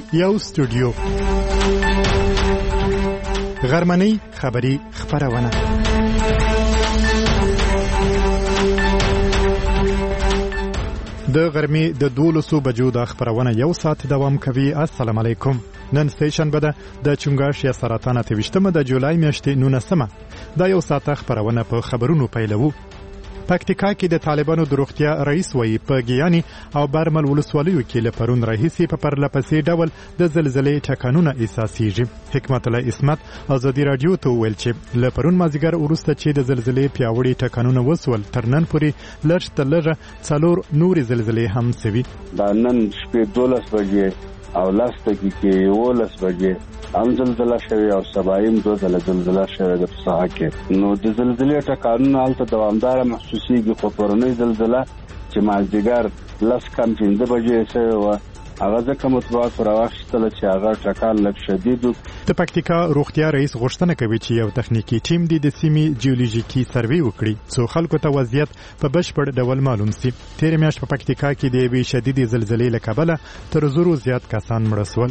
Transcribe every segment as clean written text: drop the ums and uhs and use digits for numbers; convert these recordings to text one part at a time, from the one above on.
یو استودیو غرمنۍ خبری خبرونه د غرمې د 12 بجو د خبرونه یو ساعت دوام کوي. السلام علیکم. نن سټیشن بده د چونګاش یا سرطان 28 د جولای میاشتې 19 دا یو ساعت خبرونه په خبرونو پیلوو. پکتیکا کې د طالبانو د روغتیا رئیس وایي په ګیانی او برمل ولسوالیو کې له پرون راهیسې په پرلپسې ډول د زلزلې ټکانونه احساسېږي. حکمت الله اسمت ازادي رادیو ته وویل چې له پرون مازدیګر وروسته چې د زلزلې پیاوړي ټکانونه وسول تر نن پورې لږ تر لږه 4 نورې زلزلې هم سوي. دا نن شپې 12 بجې او لاسته کې 11 بجې هم زلزلہ شوی او سبایم 2 زلزلہ شوی د ساحه کې. نو د زلزلې ټکانونه حالت دوامدار محسوسيږي. خو پرونی زلزلہ چې مازدیګر 10:15 بجې شوی و هغه ځکه مطبوعات راوښتل چې هغه ټکان لږ شدید و. د پکتیکا روغتیا رئیس غوښتنه کوي چې یو تخنیکی ټیم د سیمې جیولوژیکي سروې وکړي څو خلکو ته وضعیت په بشپړ ډول معلوم شي. تیر میاشت په پکتیکا کې د یوې شدید زلزلې له کبله تر 100 زیات کسان مړه شول.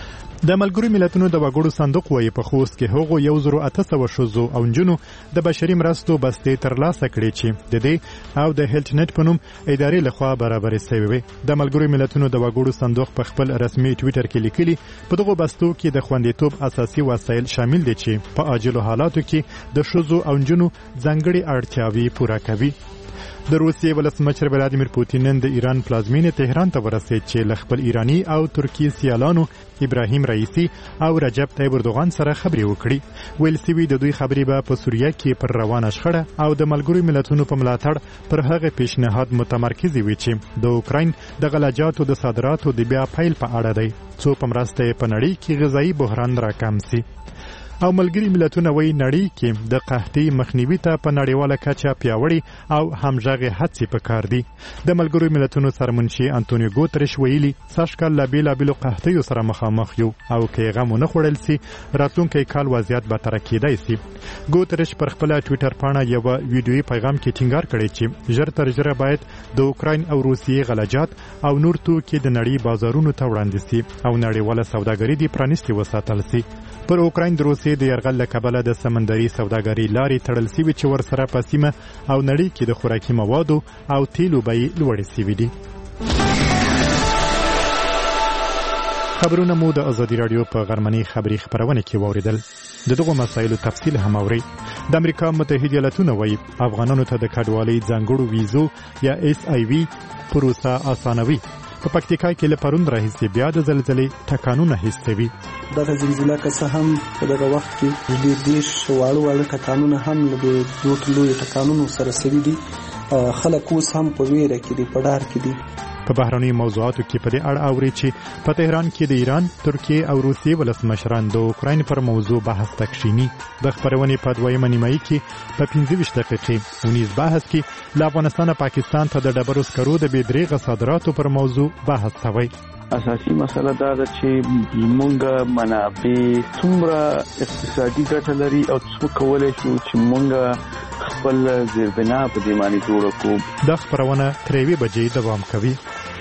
د ملګرو ملتونو د وګړو صندوق وایي په خوست کې هغو 1800 ښځو او نجونو د بشري مرستو بستې ترلاسه کړې چې د دې او د هیلت نت په نوم ادارې لخوا برابرې شوې وي. د ملګرو ملتونو د وګړو صندوق په خپل رسمي ټویټر کې لیکلي په دغه بستو کې د خوندیتوب اساسي وسایل شامل دي چې په عاجلو حالاتو کې د ښځو او نجونو ځانګړي اړتیاوې پوره کوي. د روسیې ولسمشر ولادیمیر پوتین نن د ایران پلازمینې تهران ته ورسېد چې له خپل ایرانی او ترکی سیالانو ابراهیم رئیسی او رجب طیب اردوغان سره خبرې وکړي. ویل سوي د دوی خبرې به په سوریه کې پر روانه شخړه او د ملګرو ملتونو په ملاتړ پر هغه پیشنهاد متمرکز وي چې د اوکراین د غلجاتو د صادراتو د بیا پیل په اړه دی څو په مرسته په نړۍ کې غذایی بحران راکم شي. او ملګری ملتونه وایي نړۍ کې د قحطۍ مخنیوي ته په نړیواله کچه پیاوړي او همغږي هڅې پکار دي. د ملګرو ملتونو سرمنشي انټونیو ګوتریش ویلي سږکال لا بیلابیلو قحطیو سره مخامخ یو او کې غم نه خوړل سي راتلونکي کال وضعیت به تر کېدای سي. ګوتریش پر خپل ټویټر باندې یو ویډیويي پیغام کې ټینګار کړی چې ژر تر ژره باید د اوکراین او روسیې غلجات او نور توکي د نړۍ بازارونو ته وړاندې سي او نړیواله سوداګري دې پرانیستي وساتل سي. پر اوکراین د روسیې د یرغل له کبله د سمندري سوداګرۍ لارې تړل سوي چې ورسره په سیمه او نړۍ کې د خوراکي موادو او تیلو بیې لوړې سوي دي. خبرونه مو د ازادي رادیو په غرمنۍ خبری خبرونه کې واوریدل. د دغه مسایلو تفصیل هم اوري. د امریکا متحده ایالاتونو وایي افغانانو ته د کډوالۍ ځانګړو ویزو یا SIV پروسه اسانوي. په پکتیکا کې له پرون راهیسې بیا د زلزلې ټکانونه حس شوي. دغه زلزلہ که څه هم په دغه وخت کې ډېر واړه ټکانونه هم له دوه لوی ټکانونو سره سوي دي. خلک اوس هم په ویره کې دي، په ډار کې دي. په بهرنۍ موضوعاتو کې په دې اړه اوري چې په تهران کې د ایران، ترکیه او روسیې ولسمشران د اوکراین پر موضوع بحث تکشینی. د خبرونې په دویمه نیمایي کې په 25 دقیقې ونیز بحث کې له افغانستان پاکستان ته د ډبرو سکرو د بې دریغه صادراتو پر موضوع بحث شوی. اساسي مسله دا ده چې موږ منابع څومره اقتصادي ګټه لري او څه کولای شو چې موږ خپل زیربنا په دې باندې جوړ کړو. د خبرونه 3 بجې دوام کوي.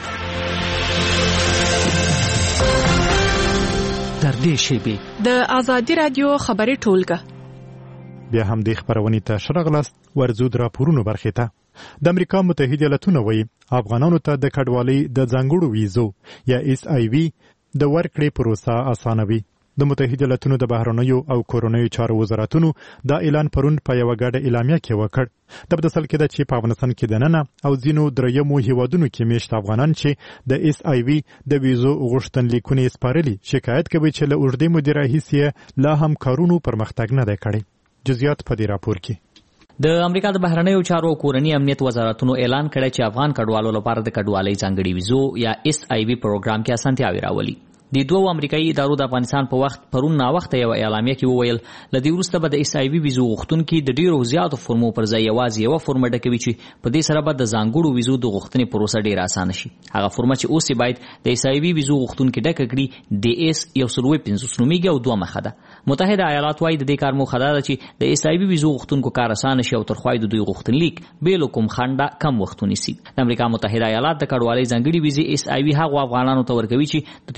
تر دې شیبې د ازادي رادیو خبري ټولګه بیا هم د خبرونې ته شرغلاست ورزود راپورونو برخې ته. د امریکا متحده ایالاتونو وایي افغانانو ته د کډوالۍ د ځانګړو ویزو یا SIV د ورکړې پروسه اسانوي. د متحده ایالاتونو د بهرنیو او کورنیو چارو وزارتونو دا اعلان پرون په یو غاډه اعلامیه کې وکړ. د بدسل کې د چې په افغانستان کې د نننه او ځینو دریمو هیوادونو کې میشت افغانان چې د SIV د ویزو غوښتنلیکونه سپارلي شکایت کوي چې له اوږدې مودې راهیسې لا هم کارونو پرمختګ نه دی کړی. جزئیات په دې راپور کې. د امریکا د بهرنیو چارو او کورنی امنیت وزارتونو اعلان کړی چې افغان کډوالو لپاره د کډوالۍ ځانګړي ویزو یا SIV پروګرام کې اسانتیاوې راولي. د دوه امریکایي ادارو د افغانستان په وخت پرون نا وخت یو اعلامیه کې وویل لدی وروسته به د SIV ویزو غوښتونکو د ډیرو زیاتو فرمو پر ځای یوازې یو فرم ډکوي چې په دې سره به د ځانګړو ویزو د غوښتنې پروسه ډیره اسانه شي. هغه فرم چې اوس باید د SIV ویزو غوښتونکو ډک کړي DS 150 نومیږي او دوه مخه ده. متحده ایالات وايي د دې کار موخه ده چې د SIV ویزو غوښتونکو کار اسانه شي او تر خوای د دوی غوښتنلیک بیل کوم خنډه کم وختونی سي. د امریکا متحده ایالات د کډوالۍ ځانګړي ویزې SIV هغه افغانانو ته ورکوي چې د تیر 2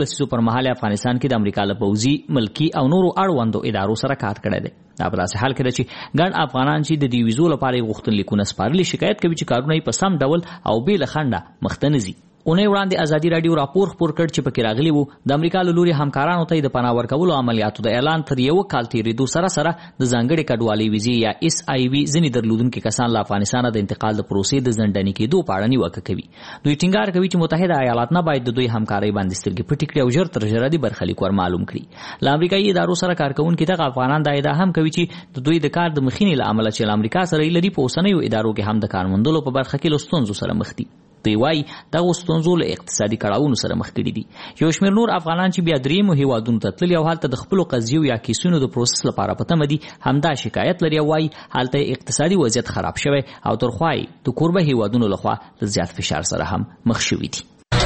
2 لسیزو پر مهال افغانستان کې د امریکا له پوځي ملکی او نورو اړوندو ادارو سره کار کړی دی. دا په داسې حال کې ده چې ګڼ افغانان چې د دې ویزو لپاره غوښتنلیکونه سپارلي شکایت کوي چې کارونه یې په سم ډول او بې له خنډه مخ ته نه ځي. اونۍ وړاندې ازادي راډیو راپور خپور کړ چې پکې راغلي وو د امریکا له لوري همکارانو ته د پناه ورکولو عملیاتو د اعلان تر یو کال تېرېدو سره سره د ځانګړې کډوالۍ ویزې یا SIV ځینې درلودونکي کسان له افغانستانه د انتقال د پروسې د ځنډنې کېدو په اړه نیوکه کوي. دوی ټینګار کوي چې متحده ایالات نه باید د دوی همکارۍ باندې سترګې پټې کړي او ژر تر ژره د برخلیک ور معلوم کړي. له امریکایي ادارو سره کارکوونکي دغه افغانان دا ادعا هم کوي چې د دوی د کار د مخینې له امله چې له امریکا سره یې لري په اوسنیو ادارو کې هم د کار موندلو په برخه کې له ستونزو سره مخ دي. دوی وایي دغه ستونزو له اقتصادي کړاوونو سره مخ کړي دي. یو شمېر نور افغانان چې بیا دریمو هیوادونو ته تللي او هلته د خپلو قضیو یا کیسونو د پروسس لپاره په تمه دي همدا شکایت لري او وایي هلته اقتصادي وضعیت خراب شوی او ترخوا یې د کوربه هیوادونو لخوا د زیات فشار سره هم مخ شوي دي.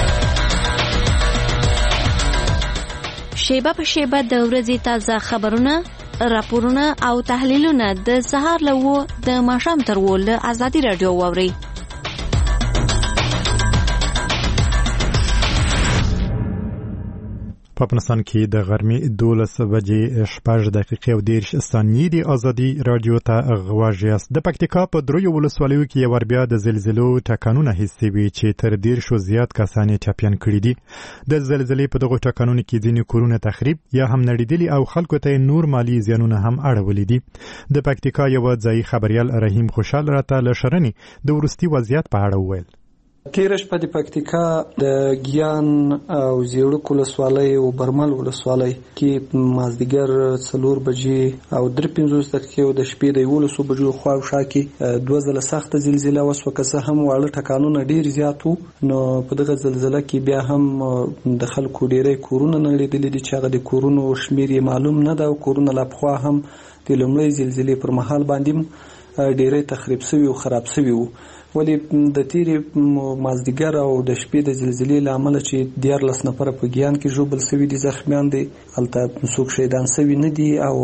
شیبه په شیبه د ورځې تازه خبرونه، راپورونه او تحلیلونه د سهار له 9 د ماښام تر 10 له ازادي راډیو واورئ. په افغانستان کې د غرمې 12 بجې 6 دقیقې او 10 ثانیې د ازادي راډیو ته غواړئ. د پکتیکا په دریو ولسوالیو کې یو بیا د زلزلو ټکانونه حسي وي چې تر 10 زیات کسان ټاپیان کړي دي. د زلزلې په دغه ټکانونو کې ځینې کورونه تخریب یا هم نړیدلي او خلکو ته نور مالی زیانونه هم اړولي دي. د پکتیکا یو ځای خبريال رحیم خوشحال راته له شرنې د ورستي وضعیت په اړه وویل. تیرش په د پکتیکا د ګیان او زیړک ولسوالۍ او برمل ولسوالۍ کې مازدیګر 4 بجې او 3:50 دقیقې او د شپې د 11 بجو خواوشا کې 2 ځله سخت زلزلہ وسوه که هم واړه ټکانونه ډیر زیات وو. نو په دغه زلزلہ کې بیا هم د خلکو ډیره کورونه نړیدلي دي چې هغه د کورونو شمیر معلوم نه ده او کورونه لا پخوا هم د لومړۍ زلزلې پر مهال باندې ډیره تخریب شوي او خراب شوي وو. ولی د تیرې مازدیګر او د شپې د زلزلې له امله چې 14 نفر په ګیان کې ژوبل شوي دي، زخمیان دي، هلته څوک شهیدان شوي نه دي او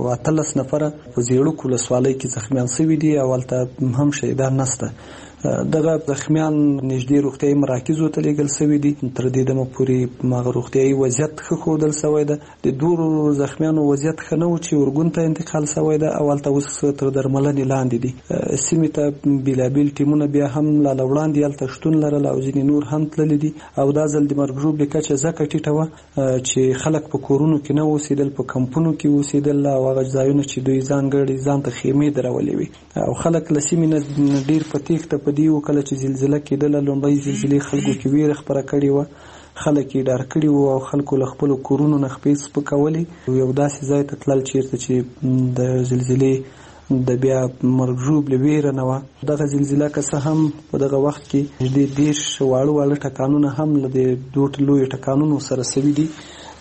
18 نفر په زیړک ولسوالۍ کې زخمیان شوي دي او هلته هم شهیدان نشته. دغه زخمیان نږدې روغتیايي مراکزو ته لیږل شوي دي. تر دې دمه پورې مغه روغتیايي وضعیت ښه ښودل شوی ده. د دوه زخمیانو وضعیت ښه نه و چې اورګون ته انتقال شوی ده او هلته اوس تر درملنې لاندې دي. سیمې ته بیلابیل ټیمونه بیا هم لا وړاندې هلته شتون لرل او ځینې نور هم تللي دي او دا ځل د مرګ ژوبلې کچه ځکه ټیټه وه چې خلک په کورونو کې نه اوسېدل، په کمپونو کې اوسېدل او هغه ځایونه چې دوی ځانګړي ځان ته خیمې درولې وي او خلک له سیمې نه ډېر په تېښته په دې وکړه چې زلزله کېدله. لومړۍ زلزلې خلکو کې ویره خپره کړې وه، خلک یې ډار کړي وو او خلکو له خپلو کورونو نه خپې سپکولې. یو داسې ځای ته تلل چېرته چې د زلزلې د بیا مرګ ژوبلې ویره نه وه. دغه زلزله که څه هم په دغه وخت کې نږدې 10 واړه ټکانونه هم له د 2 لویو ټکانونو سره سوي دي.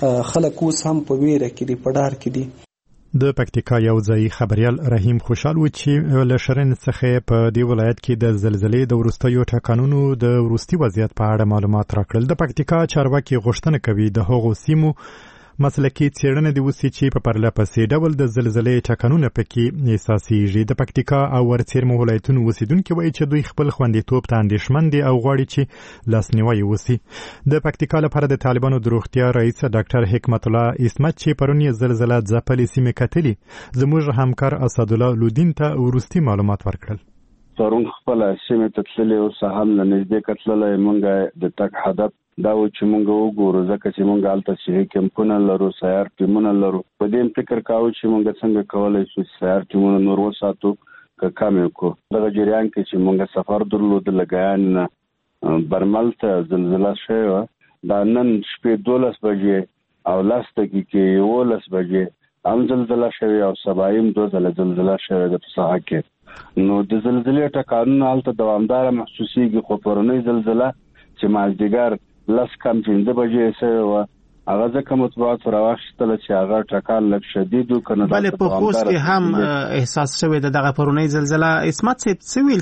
خلک اوس هم په ویره کې دي، په ډار کې دي. د پکتیکا یو ځای خبريال رحیم خوشحال و چې له شرن څخه په دی ولایت کې د زلزلې د ورستیو ټکانونو د ورستي وضعیت په اړه معلومات راکړل. د پکتیکا چارواکي غوښتنه کوي د هغو سیمو مسلکي څېړنه د وسی چې په پرله پسې ډول د زلزلې ټکانونه پکې احساسېږي. د پکتیکا او ورڅیرمو ولایتونو اوسیدونکي وایي چې دوی خپل خوندیتوب ته اندېښمن دي او غواړي چې لاسنیوی وسی. د پکتیکا لپاره د طالبانو د روغتیا رئیس ډاکټر حکمت الله اسمت چې پرون یې زلزله ځپلې سیمې کتلي زموږ همکار اسدالله لودین ته ورستي معلومات ورکړل. پرون خپل سیمې ته تللې او سهال نه نږدې کتللې مونږه د تک هدف دا و چې مونږ وګورو ځکه چې مونږ هلته صحي کمپونه لرو، سیار ټیمونه لرو. په دې فکر کاوه چې مونږ څنګه کولی شو سیار ټیمونه نور وساتو که کم یې کړو. دغه جریان کې چې مونږ سفر درلود له ګیان نه برمل ته زلزله شوې وه. دا نن شپې 12 بجې او 10 دقیقې 11 بجې هم زلزله شوې او سبایم 2 ځله زلزله شوې ده په ساحه کې. نو د زلزلې ټکانونه هلته دوامداره محسوسېږي، خو پرونۍ زلزله چې مازدیګر 10:15 بجې شوې وه هغه ځکه مطبوعاتو راواخیستله چې هغه ټکان لږ شدید و. بلې په خوست کې هم احساس شوی د دغه پرونۍ زلزله. اسمت صاحب څه ویل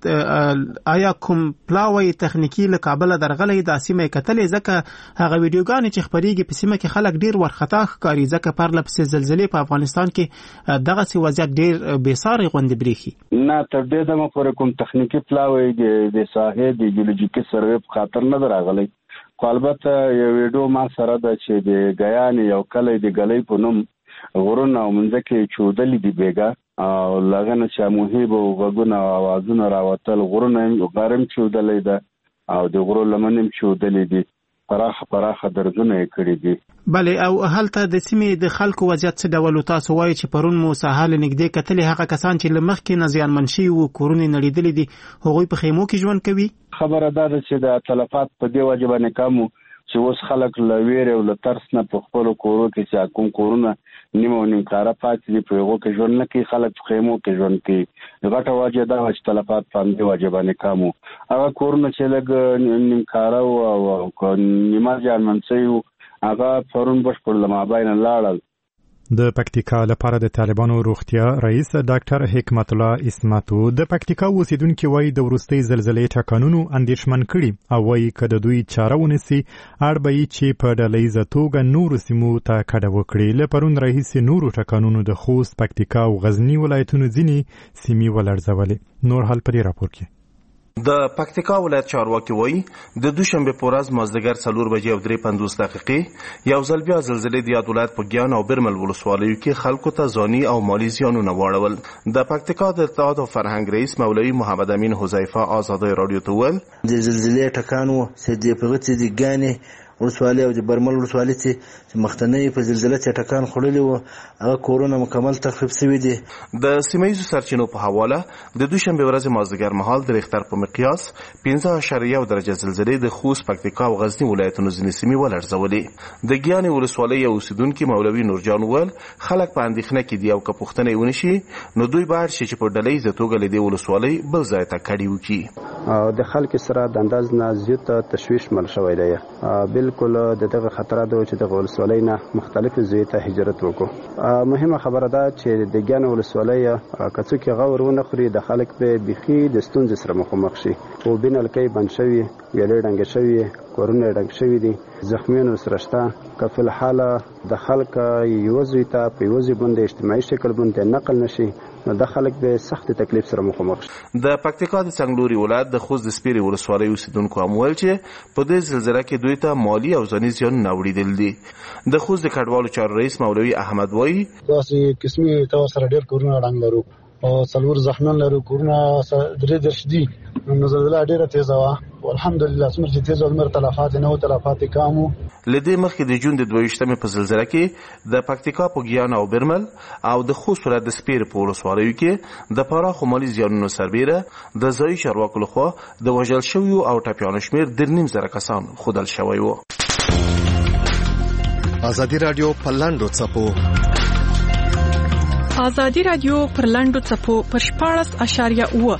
کېږي؟ آیا کوم پلاوی تخنیکي له کابله درغلی دا سیمه کتلې؟ ځکه هغه ویډیوګانې چې خپرېږي په سیمه کې خلک ډېر ورخطا ښکاري ځکه پرله پسې زلزلې په افغانستان کې دغسې وضعیت ډېر بېسارې غوندې برېښي. نه تر دې دمه پورې کوم تخنیکي پلاوی د ساحې د جیولوجیکي سروې په خاطر نه ده راغلی. خو البته یو ویډیو ما سره ده چې د غیان یو کلی د ګلۍ په نوم غرونه او منځکه چودلې دی بیګا او لغنه چې موهیب او غوونه او आवाजونه راوتل غرونه غرم چودلې ده او د غرو لمنم چودلې دي پراخه درزونه کړې دي. بله او هلته د سیمې د خلکو وضعیت څه ډول تاسو وایي چې پرون مو ساحل نږدې کتلې هغه کسان چې لمخکې نه زیانمن شي او کورونه نړیدلې دي هغوی په خیمو کې ژوند کوي؟ خبره ده چې د تلفات په دی وجه باندې کمو چې اوس خلک لویر او لترس نه په خپل کورو کې چې کوم کورونه نیمه نیم کار پاتې دي په هغه کې ژوند نه کوي خلک په خیمو کې ژوند کوي. غټه وجه دا چې تلفات په دی وجه باندې کمو هغه کورونه چې لګ نیم کار او نیمه ځان منځي هغه پرون بشپړ لماباین لاړل. د پکتیکا لپاره د طالبانو روغتیا رئیس ډاکټر حکمت الله اسمتو د پکتیکا اوسیدونکو وایي د ورستۍ زلزلې ټکانونو اندېښمن کړي او وایي کله دوی چاره ونیسي اړبي چې په ډلهیزه توګه نور سیمو ته کډه وکړي. له پرون راهیسې نورو ټکانونو د خوست، پکتیکا او غزنی ولایتونو ځینې سیمې ولړزولې. نور حال په دې راپور کې د پکتیکا ولایت چارواکي وایي د دوشنبه په ورځ مازدیګر 4:53 یو ځل بیا زلزلې د یاد ولایت په ګیان او برمل ولسوالیو کې خلکو ته ځاني او مالی زیانونه واړول. د پکتیکا د اطلاعات او فرهنګ رئیس مولوي محمد امین حذیفه آزادۍ رادیو ته وویل د زلزلې ټکانو سدي په غته دي ګانې ولسوالۍ او د برمل ولسوالۍ چې مختنۍ په زلزلې چې ټکان خړلې و هغه کورونه مکمل تخریب شوی دي. د سیمایي سرچینو په حواله د دوشنبه ورځ مازدیګر مهال د ریختر په مقیاس 15.1 درجه زلزلې د خوست، پکتیکا او غزنی ولایتونو ځینې سیمې ولړزولې. د ګیان ولسوالۍ اوسیدونکو مولوي نورجان وویل خلک په اندېښنه کې دي او که پوښتنه ونشي نو دوی باید چې په ډلهیزه توګه له دې ولسوالۍ بل ځای ته کډې وکړي. او د خلکو سره د انداز نه زیات تشویش مل شوی دی. بالکل دغه خطرات چې د ولسوالۍ نه مختلفو ځایونو ته هجرت وکړو. مهمه خبره ده چې د ګیان ولسوالۍ کڅو کې غور ونه خوري د خلک به بيخي د ستونزې سره مخامخ شي او بینالکۍ بند شوی ویلې ډنګ شوی کورونه ډنګ شوی دي زخمیانو سره شته که فل حال د خلک یو ځای ته په یو ځای باندې اجتماعي شکل باندې نقل نشي نو د خلک به سخت تکلیف سره مخامخ شي. د پکتیکا د څنګلوري ولایت د خوست د سپیري ولسوالۍ اوسیدونکو امویل چې په دې زلزلې کې دوی ته مالی او ځاني زیانونه وړيدل دي. د خوست د کډوالو چارو رئیس مولوي احمد وایي داسې قسمي تاسو سره ډېر کورونه ډنګ لرو او څلور زخمیان لرو کورونه درې درش دي نو زلزلہ ډېره تیزه وه الحمدلله څومره چې تیزه ولمر تلفات نه و تلفات کم وو. لدې مخکې د جون د 22 په زلزلې کې د پکتیکا په ګیان او برمل او د خوست ولایت د سپیر په ولسوالیو کې د پراخو مالي زیانونو سربیره د ځایي چارواکو لخوا د وژل شویو او ټپیانو شمېر 2.5 کسان ښودل شوی و. ازادي رادیو په لاندو څپو ازادي رادیو پر لاندو څپو پر 14.8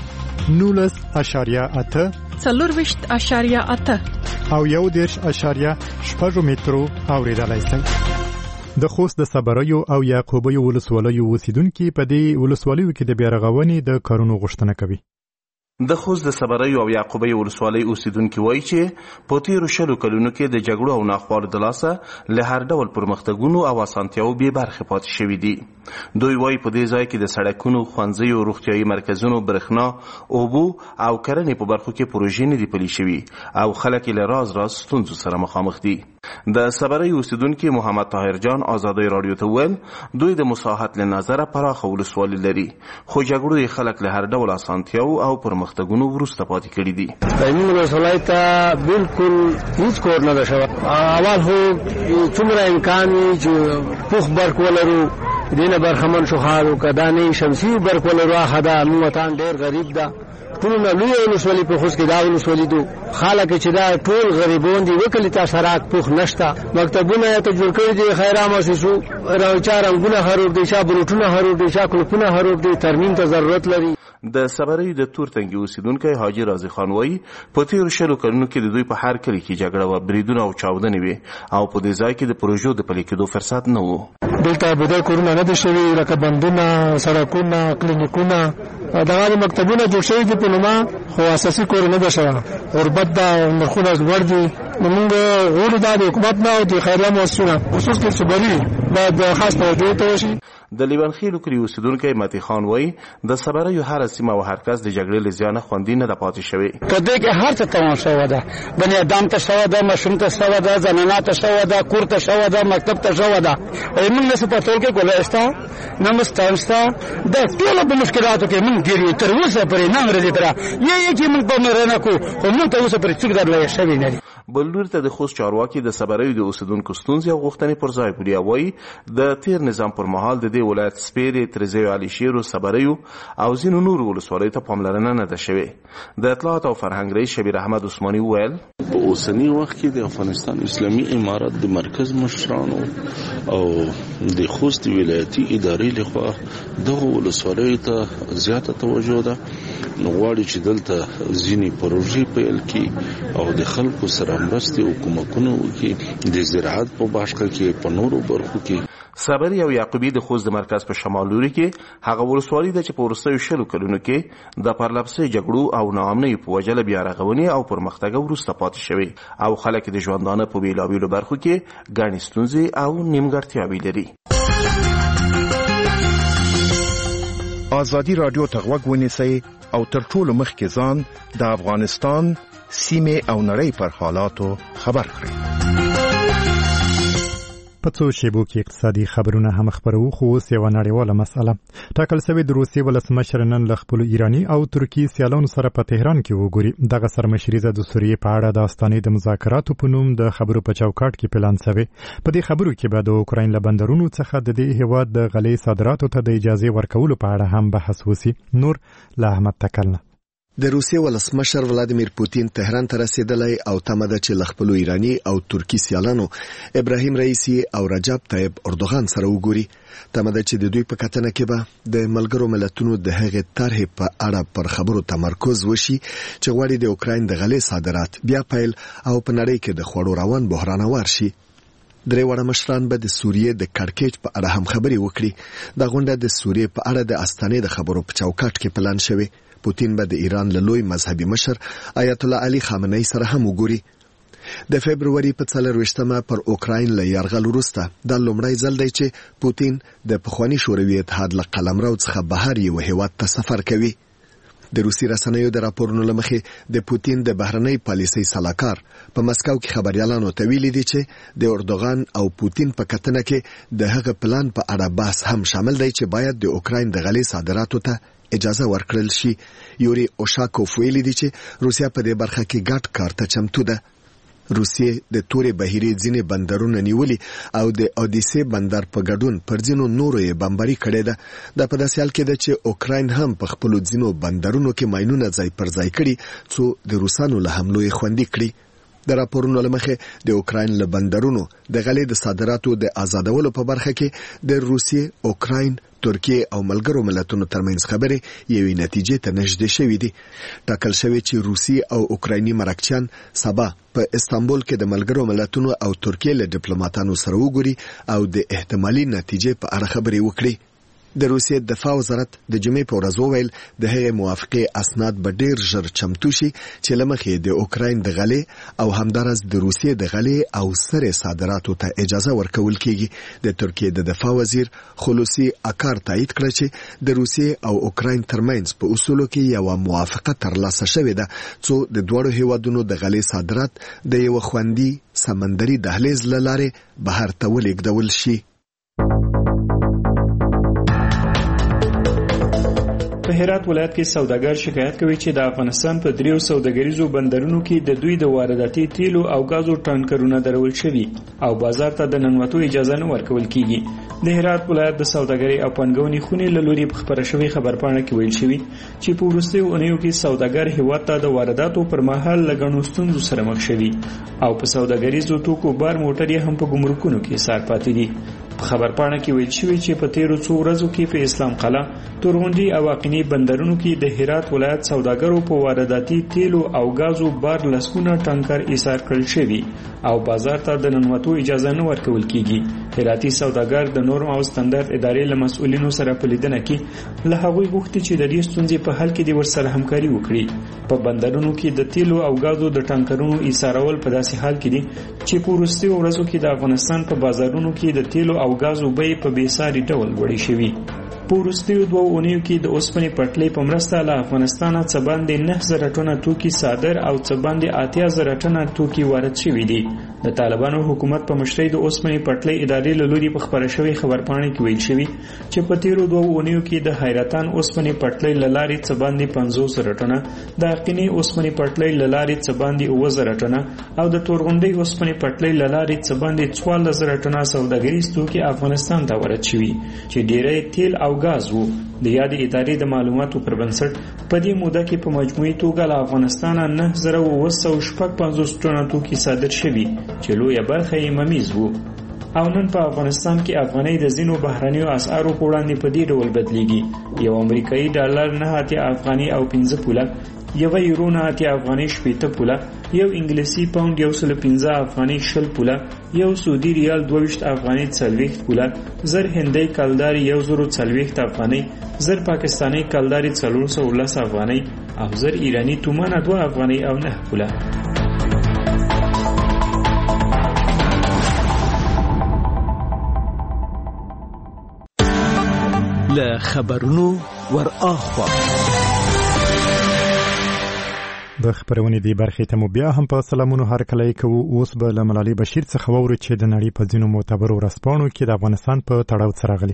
19.8 4.8 او 1.6 مترو اوریدلای شئ. د خوست د صبریو او یعقوبیو ولسوالیو اوسیدونکو په دې ولسوالیو کې د بیارغونې د کارونو غوښتنه کوي. د خوست د صبریو او یعقوبیو ولسوالۍ اوسیدونکو وایي چې په تیرو 20 کلونو کې د جګړو او ناخوالو د لاسه له هر ډول پرمختګونو او اسانتیاو بې برخې پاتې شوي دي. دوی وایي په دې ځای کې د سړکونو، ښوونځیو، روغتیايي مرکزونو، برېښنا، اوبو او کرنې په برخو کې پروژې نه دي پلي شوي او خلک له راز ستونزو سره مخامخ دي. د صبریو اوسیدونکو محمد طاهر جان آزادۍ رادیو ته ویل دوی د مساحت له نظره پراخه ولسوالي لري خو جګړو یې خلک له هر ډول اسانتیاو او پرمختګونو وروسته پاتې کړي دي. زموږ ولسوالۍ ته بالکل هیڅ کور نه ده شوی. اول خو څومره امکان وي چې پوخ برق ولرو دینه برخمن شو خالو کدانې شمسي برق ولرو خدا موږ وطن ډېر غریب ده. ټول لوی ولسوالي په خوست کې دا ولسوالي دو خلک چې دا ټول غریبون دي وکړي تا سراک پوخ نشتا مکتبونه ته جوړ کړی دي خیرام مؤسسو راوچار رنگونه خراب دي شا بروټونه خراب دي شا کلپونه خراب دي ترمیم ته ضرورت لري. د صبریو د تورتنګي اوسیدونکو حاجی رازي خان وایي په تیرو 20 کلونو کې د دوی په هر کلی کې جګړه و بریدونه او چاودنې وي او په دې ځای کې د پروژو د پلي کېدو فرصت نه وو. دلته بده کورونه نه دي شوي لکه بندونه، سړکونه، کلینیکونه دغه مکتبونه جوړ شوي دي په نوما خو اساسي کور نه ده شوی. غربت ده، نرخونه لوړ دي، موږ غواړو دا د حکومت نه او د خیریه مؤسسونو خصوص کې صبري باید خاص توجه ته وشي. د لیوانخیلو کلي اوسیدونکی متی خان وایي د صبریو هر سیمه او هر کس د جګړې له زیانه خوندي نه ده پاتې شوی. کدی کې هر څه تمام شوی ده، بني ادم ته شوی ده، ماشوم ته شوی ده، زنانه ته شوی ده، کور ته شوی ده، مکتب ته شوی ده. موږ نه سپورټول کې کولای شته نه مستانستا د ټول په مشکلاتو کې موږ ګیرو تر اوسه پرې نه ورځي تر یې چې موږ په مرنه کو خو موږ ته اوسه پرې څوک درلای شوی نه. بلور ته د خوست چارواکي د صبریو د اوسیدونکو ستونزې او غوښتنې پر ځای بولي وایي د تیر نظام پر مهال د دې ولایت سپیرې ترزیو علي شیر او صبریو او ځینو نورو ولسوالیو ته پاملرنه نه ده شوې. د اطلاعات او فرهنګ رئیس شبیر احمد عثماني وویل په اوسنی وخت کې د افغانستان اسلامي امارت د مرکز مشرانو او د خوست ولایتي ادارې لخوا دغه ولسوالیو ته زیاته توجه ده. نو غواړي چې دلته ځینې پروژې پیل کړي او د خلکو سره مرستې او کومکونه وکړي د زراعت په باشقه کې په نورو برخو کې. صبري او یعقوبی د خوست د مرکز په شمال لوري کې هغه ولسوالي ده چې په وروستیو 20 کلونو کې د پرلپسې جګړو او ناامنۍ په وجه له بیا رغونې او پرمختګ وروسته پاتې شوي او خلک د ژوندانه په بیلابیلو برخو کې ګڼې ستونزې او نیمګړتیاوې لري. ازادي راډیو ته غوږ ونیسئ او تر ټولو مخکې ځان د افغانستان سیمې او نړۍ پر حالاتو خبر کړئ. په څو شیبو کې اقتصادي خبرونه هم خبرو خو اوس یوه نړیواله مسله. ټاکل شوې د روسیې ولسمشر نن له خپلو ایراني او ترکي سیالانو سره په تهران کې وګوري. دغه سرمشریزه د سوریې په اړه د استانې د مذاکراتو په نوم د خبرو په چوکاټ کې پلان شوی. په دې خبرو کې به د اوکراین له بندرونو څخه د دې هیواد د غلې صادراتو ته د اجازه ورکولو په اړه هم بحث وسی. نور له احمد تکلنه. د روسیې ولسمشر ولادیمیر پوتین تهران ته رسیدلی او تمه ده چې له خپلو ایراني او ترکي سیالانو ابراهیم رئیسی او رجب طیب اردوغان سره وګوري. تمه ده چې د دوی په کتنه کې به د ملګرو ملتونو د هغې طرحې په اړه پر خبرو تمرکز وشي چې غواړي د اوکراین د غلې صادرات بیا پیل او په نړۍ کې د خوړو روان بحران اوار شي. درې واړه مشران به د سوریې د کړکېچ په اړه هم خبرې وکړي. دا غونډه د سوریې په اړه د استانې د خبرو په چوکاټ کې پلان شوی. پوتین به د ایران له لوی مذهبي مشر آیت الله علي خامنه‌ای سره هم وګوري. د فبرवरी په 24مه پر اوکراین له یرغل وروسته د لومړی ځل دی چې پوتین د پخوانی شوروي اتحاد له قلمرو څخه بهر یو هیواد ته سفر کوي. د روسي رسنیو د راپورونو لمخې د پوتین د بهرنۍ پالیسۍ سلاکار په مسکو کې خبريالانو ته ویلي دي چې د اردوغان او پوتین په کتنه کې د هغه پلان په اړه بحث هم شامل دی چې باید د اوکراین د غلې صادراتو ته اجازه ورکړل شي. یوري اوشاکوف ویلي دي چې روسیا په دې برخه کې ګډ کار ته چمتو ده. روسیې د تورې بهیرې ځینې بندرونه نیولي او د اودیسې بندر په ګډون پر ځینو نورو یې بمباري کړې ده. دا په داسې حال کې ده چې اوکراین هم په خپلو ځینو بندرونو کې ماینونه ځای پر ځای کړي څو د روسانو له حملو یې خوندي کړي. د راپورونو لمخې د اوکراین له بندرونو د غلې د صادراتو د آزادولو په برخه کې د روسیې، اوکراین، ترکیه او ملګرو ملتونو ترمنځ خبرې یوې نتیجې ته نږدې شوې دي. ټاکل شوی چې روسي او اوکرایني مرکچیان سبا په استانبول کې د ملګرو ملتونو او ترکیه له ډیپلوماټانو سره وګوري او د احتمالي نتیجې په اړه خبرې وکړي. د روسیې دفاع وزارت د جمعې په ورځ وویل د هغې موافقې اسناد به ډیر ژر چمتو شي چې له مخې د اوکراین د غلې او همدارس د روسیې د غلې او سرې صادراتو ته اجازه ورکول کیږي. د ترکیې د دفاع وزیر خلوصي اکار تایید کړ چې د روسیې او اوکراین ترمنځ په اصولو کې یو موافقه ترلاسه شوې ده څو د دوړو هیوادونو د غلې صادرات د یو خوندي سمندري دهلیز له لارې بهر ته ولېږدول شي. په هرات ولایت کې سوداګر شکایت کوي چې د افغانستان په 3 سوداګریزو بندرونو کې د دوی د وارداتي تیلو او غازو ټانکرونه درول شوي او بازار ته د ننوتو اجازه نه ورکول کیږي. د هرات ولایت د سوداګرۍ او پنګونې خونې له لوري په خبره شوی خبرپاڼه کې ویل شوی چې په وروستیو اونیو کې سوداګر هیواد ته د وارداتو پر مهال لګڼو ستونزو سره مخ شوي او په سوداګریزو توکو بار موټر یې هم په ګمرکونو کې سار پاتې دي. په خبرپاڼه کې ویل شوی چې په تیرو څو ورځو کې په اسلام قلعه، تورغونډي او واقعي بندرونو کې د هرات ولایت سوداګرو په وارداتي تیلو او غازو بار لسکونه ټانکر ایثار کړل شوی او بازار ته د ننوتو اجازه نه ورکول کیږي. خیراتي سوداګر د نورم او ستاندرد ادارې له مسؤلینو سره په لیدنه کې له هغوی غوښتي چې د دې ستونزې په حل کې د ورسره همکاري وکړي. په بندرونو کې د تیلو او غازو د ټانکرونو ایثارول په داسې حال کې دي چې په وروستیو ورځو کې د افغانستان په بازارونو کې د تیلو او غازو بیې په بېساري ډول لوړې شوي. په وروستیو 2 اونیو کې د اوسپنې پټلۍ په مرسته له افغانستانه څه باندې 9,000 ټنه توکي صادر او څه باندې 8,000 ټنه توکي وارد شوي دي. د طالبانو حکومت په مشرۍ د اوسپنې پټلۍ ادارې له لوري په خبره شوې خبرپاڼې کې ویل شوي چې په تیرو 2 اونیو کې د حیرتان اوسپنې پټلۍ له لارې څه باندې 50,000 ټنه، د حقیني اوسپنې پټلۍ له لارې څه باندې 9,000 ټنه او د تورغونډۍ اوسپنې پټلۍ له لارې څه باندې 14,000 ټنه سوداګریز توکي افغانستان ته وارد شوي چې ډیری تیل او غاز وو. د یادې ادارې د معلوماتو پر بنسټ په دې موده کې په مجموعي توګه له افغانستانه 9,950 ټنه توکي صادر شوي چې لویه برخه یې ممیز وو. او نن په افغانستان کې افغانۍ د ځینو بهرنیو اسعارو په وړاندې په دې ډول بدلیږي. یو امریکایي ډالر 9 افغاني او 5 پوله، یو یورو 9 افغاني 7 پوله، یو انګلیسي پاوند 115 افغاني 20 پوله، یو سعودي ریال 22 افغاني 40 پوله، زر هندۍ کلداري 140 افغاني، زر پاکستاني کلداري 410 افغاني او زر ایرانی تومانه 2 افغاني او 9 پوله. له خبرونو ورآخوا د خبرونې دی برخې ته مو بیا هم په سلامونو هرکلی کوو. اوس به له ملالي بشیر څخه واورو چې د نړۍ په ځینو معتبرو ورځپاڼو کې د افغانستان په تړاو څه راغلي.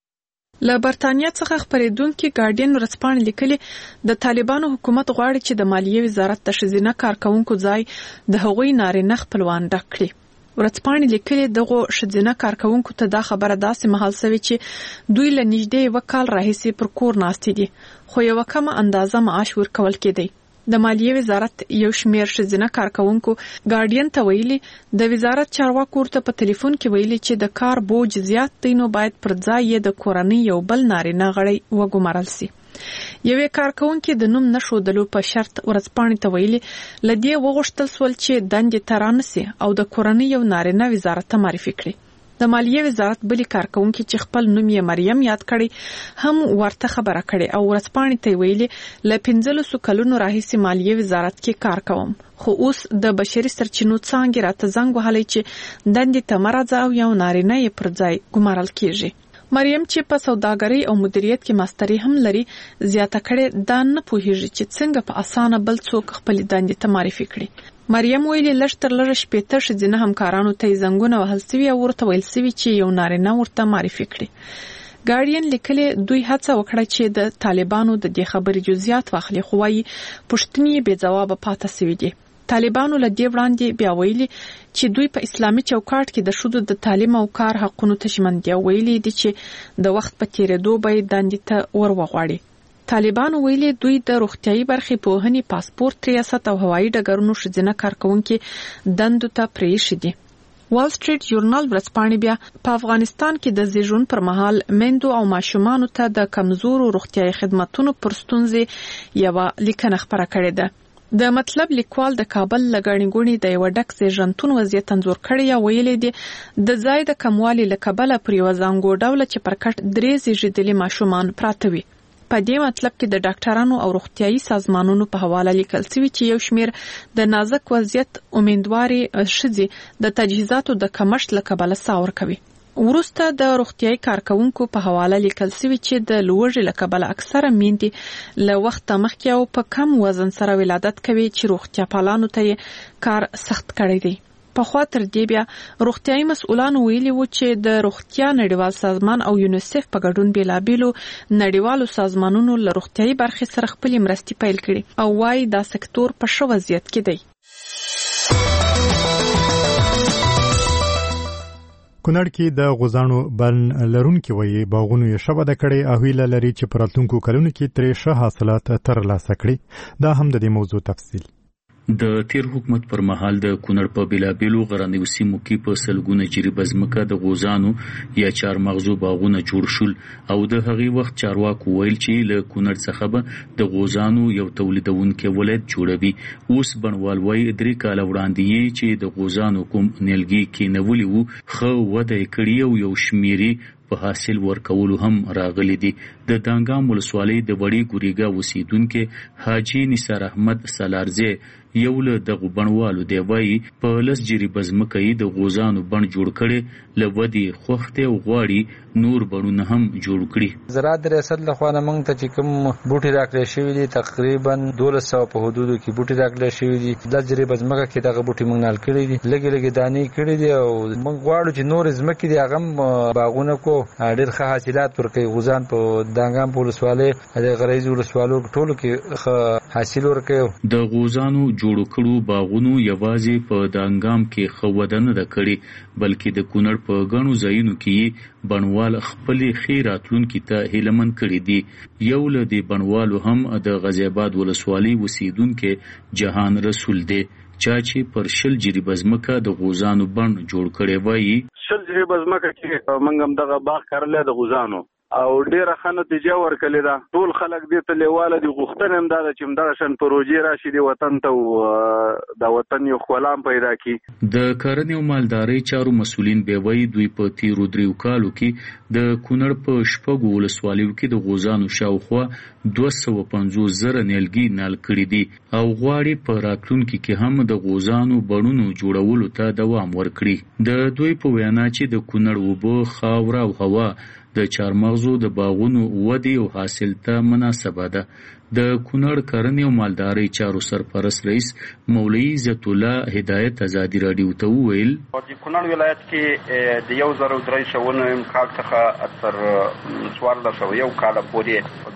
له برتانیا څخه خبرېدونکي ګارډین ورځپاڼې لیکلي د طالبانو حکومت غواړي چې د مالیې وزارت د ښځینه کارکوونکو ځای د هغوی نارینه خپلوان ډک کړي. ورځپاڼې لیکلي دغو ښځینه کارکوونکو ته دا خبره داسې مهال سوې چې دوی له نږدې 1 کال راهیسې پر کور ناستې دي خو یوه کمه اندازه معاش ورکول کېدی. د مالیې وزارت یو شمېر ښځینه کارکوونکو ګارډین ته ویلي د وزارت چارواکو ورته په ټلیفون کې ویلي چې د کار بوج زیات دی نو باید پر ځای یې د کورنۍ یو بل نارینه غړی وګمارل سي. یوې کارکوونکې د نوم نښودلو په شرط ورځپاڼې ته ویلي له دې وغوښتل سول چې دندې ته رانسي او د کورنۍ یو نارینه وزارت ته معرفي کړي. د مالیې وزارت بلی کارکوونکې چې خپل نوم یې مریم یاد کړی هم ورته خبره کړي او ورځپاڼې ته ویلي له 15 کلونو راهیسې مالیې وزارت کې کار کوم خو اوس د بشري سرچینو څانګې راته زنګ وهلی چې دندې ته مرزه او یو نارینه یې پر ځای ګمارل کیږي. مریم چې په سوداګرۍ او مدیریت کې ماستري هم لري زیاته کړي دا نه پوهیږي چې څنګه په اسانه بل څوک خپل دندې ته معرفي کړي. مریم ویلي لږ تر لږه 70 ښځینه همکارانو ته زنګونه وهل سوي او ورته ویل سوي چې یو نارینه ورته معرفي کړي. ګارډین لیکلي دوی هڅه وکړه چې د طالبانو د دې خبرې جزئیات واخلي خو وايي پوښتنې بې ځوابه پاتې سوي دي. طالبانو له دې وړاندې بیا ویلي چې دوی په اسلامي چوکاټ کې د ښځو د تعلیم او کار حقونو ته ژمنتیا ویلي دي چې د وخت په تیریدو به دندې ته ور وغواړي. طالبانو ویلي دوی د روغتیايي برخې پوهنې پاسپورت ریاست او هوایي ډګرونو ښځینه کارکوونکي دندو ته پرېښي دي. وال سټریټ ژورنال ورځپاڼې بیا په افغانستان کې د زیږون پر مهال میندو او ماشومانو ته د کمزورو روغتیايي خدماتونو پر ستونزې یوه لیکنه خپره کړې ده. د مطلب لیکوال د کابل لګړنی ګونی د یو ډک زیږنتون وضعیت انځور کړی یا ویلي دي د ځای د کموالي لکبله پر یو ځانګو ډول چې پر کټ 3 زیږیدلي ماشومان پراته وي. په دې مطلب کې د ډاکټرانو او روغتیايي سازمانونو په حواله لیکل شوی چې یو شمیر د نازک وضعیت امیدواري ښځې د تجهیزاتو د کمښت له کبله ساور کوي. وروسته د روغتیايي کارکوونکو په حواله لیکل شوی چې د لوږې له کبله اکثره میندې له وخت مخکې او په کم وزن سره ولادت کوي چې روغتیا پالانو ته کار سخت کړی دی. په خوا تر دې بیا روغتیايي مسؤلانو ویلي وو چې د روغتیا نړیوال سازمان او یونیسف په ګډون بیلابیلو نړیوالو سازمانونو له روغتیايي برخې سره خپلې مرستې پیل کړي او وايي دا سکتور په ښه وضعیت کې دی. کونړ کې د غوزانو بن لرونکي وایي باغونو یې شبده کړي او هیله لري چې په راتلونکو کلونو کې ترې ښه حاصلات ترلاسه کړي. دا هم د دې موضوع تفصیل. د تیر حکومت پر مهال د کونړ په بیلابیلو غرنیو سیمو کې په سلګونه جریبه ځمکه د غوزانو یا چارمغزو باغونه جوړ شول او د هغې وخت چارواکو ویل چې له کونړ څخه به د غوزانو یو تولیدونکی ولایت جوړوي. اوس بڼوال وایي 3 کاله وړاندې چې د غوزانو کوم نیلګي کېنولي وو ښه وده یې کړې او یو شمیرې په حاصل ورکولو هم راغلي دي. د دانګام ولسوالۍ د وړې ګوریګا اوسیدونکي حاجي نثار احمد سالارزی یو له دغو بڼوالو دی وایي په 10 جریبه ځمکه یې د غوزانو بڼ جوړ کړی له ودې خوښتې او غواړي نور بڼونه هم جوړ کړي. زراعت ریاست له خوا نه موږ ته چې کوم بوټي راکړی شوي دي تقریبا 1200 په حدودو کې بوټي راکړی شوي دي. 10 جریبه ځمکه کې دغه بوټي موږ نال کړي دي لږې لږې دانې کړي دي او موږ غواړو چې نور ځمکې دي هغه باغونه کو ډېر ښه حاصلات ورکوي. غوزان په دانګام ولسوالۍ د غریزو ولسوالو ټولو کې ښه حاصل ورکوي. د غوزانو جوړ کړو باغونو یوازې په دانګام کې ښه وده نه ده کړې بلکې د کونړ په ګڼو ځایونو کې بڼوال خپلې ښې راتلونکي ته هیلهمن کړي دي. یو له دې بڼوالو هم د غازي آباد ولسوالۍ اوسیدونکی جهان رسول دی چا چې پر 10 جریبه ځمکه د غوزانو بڼ جوړ کړی وایي 10 جریبه ځمکه کې موږ هم دغه باغ کرلی د غوزانو او ډیره ښه نتیجه ورکړې ده. ټول خلک دې ته لیواله دي. غوښتنه هم دا ده چې همدغه شان پروژې راشي د وطن ته او د وطن یو ښکلا هم پیدا کړي. د کرنې او مالدارۍ چارو مسؤلین به وایي دوی په تیرو 3 کالو کې د کونړ په 6 ولسوالیو کې د غوزانو شاوخوا 250,000 نیلګي نال کړي دي او غواړي په راتلونکي کې هم د غوزانو بڼونو جوړولو ته دوام ورکړي. د دوی په وینا چې د کونړ اوبه خاوره او هوا د چارمغزو د باغونو ودې او حاصل ته مناسبه ده. د کونړ کرنې او مالدارۍ چارو سرپرست رئیس مولوي عزت الله هدایت ازادي رادیو ته وویل د کونړ ولایت کې د 1300 کال څخه تر 1401 کال پورې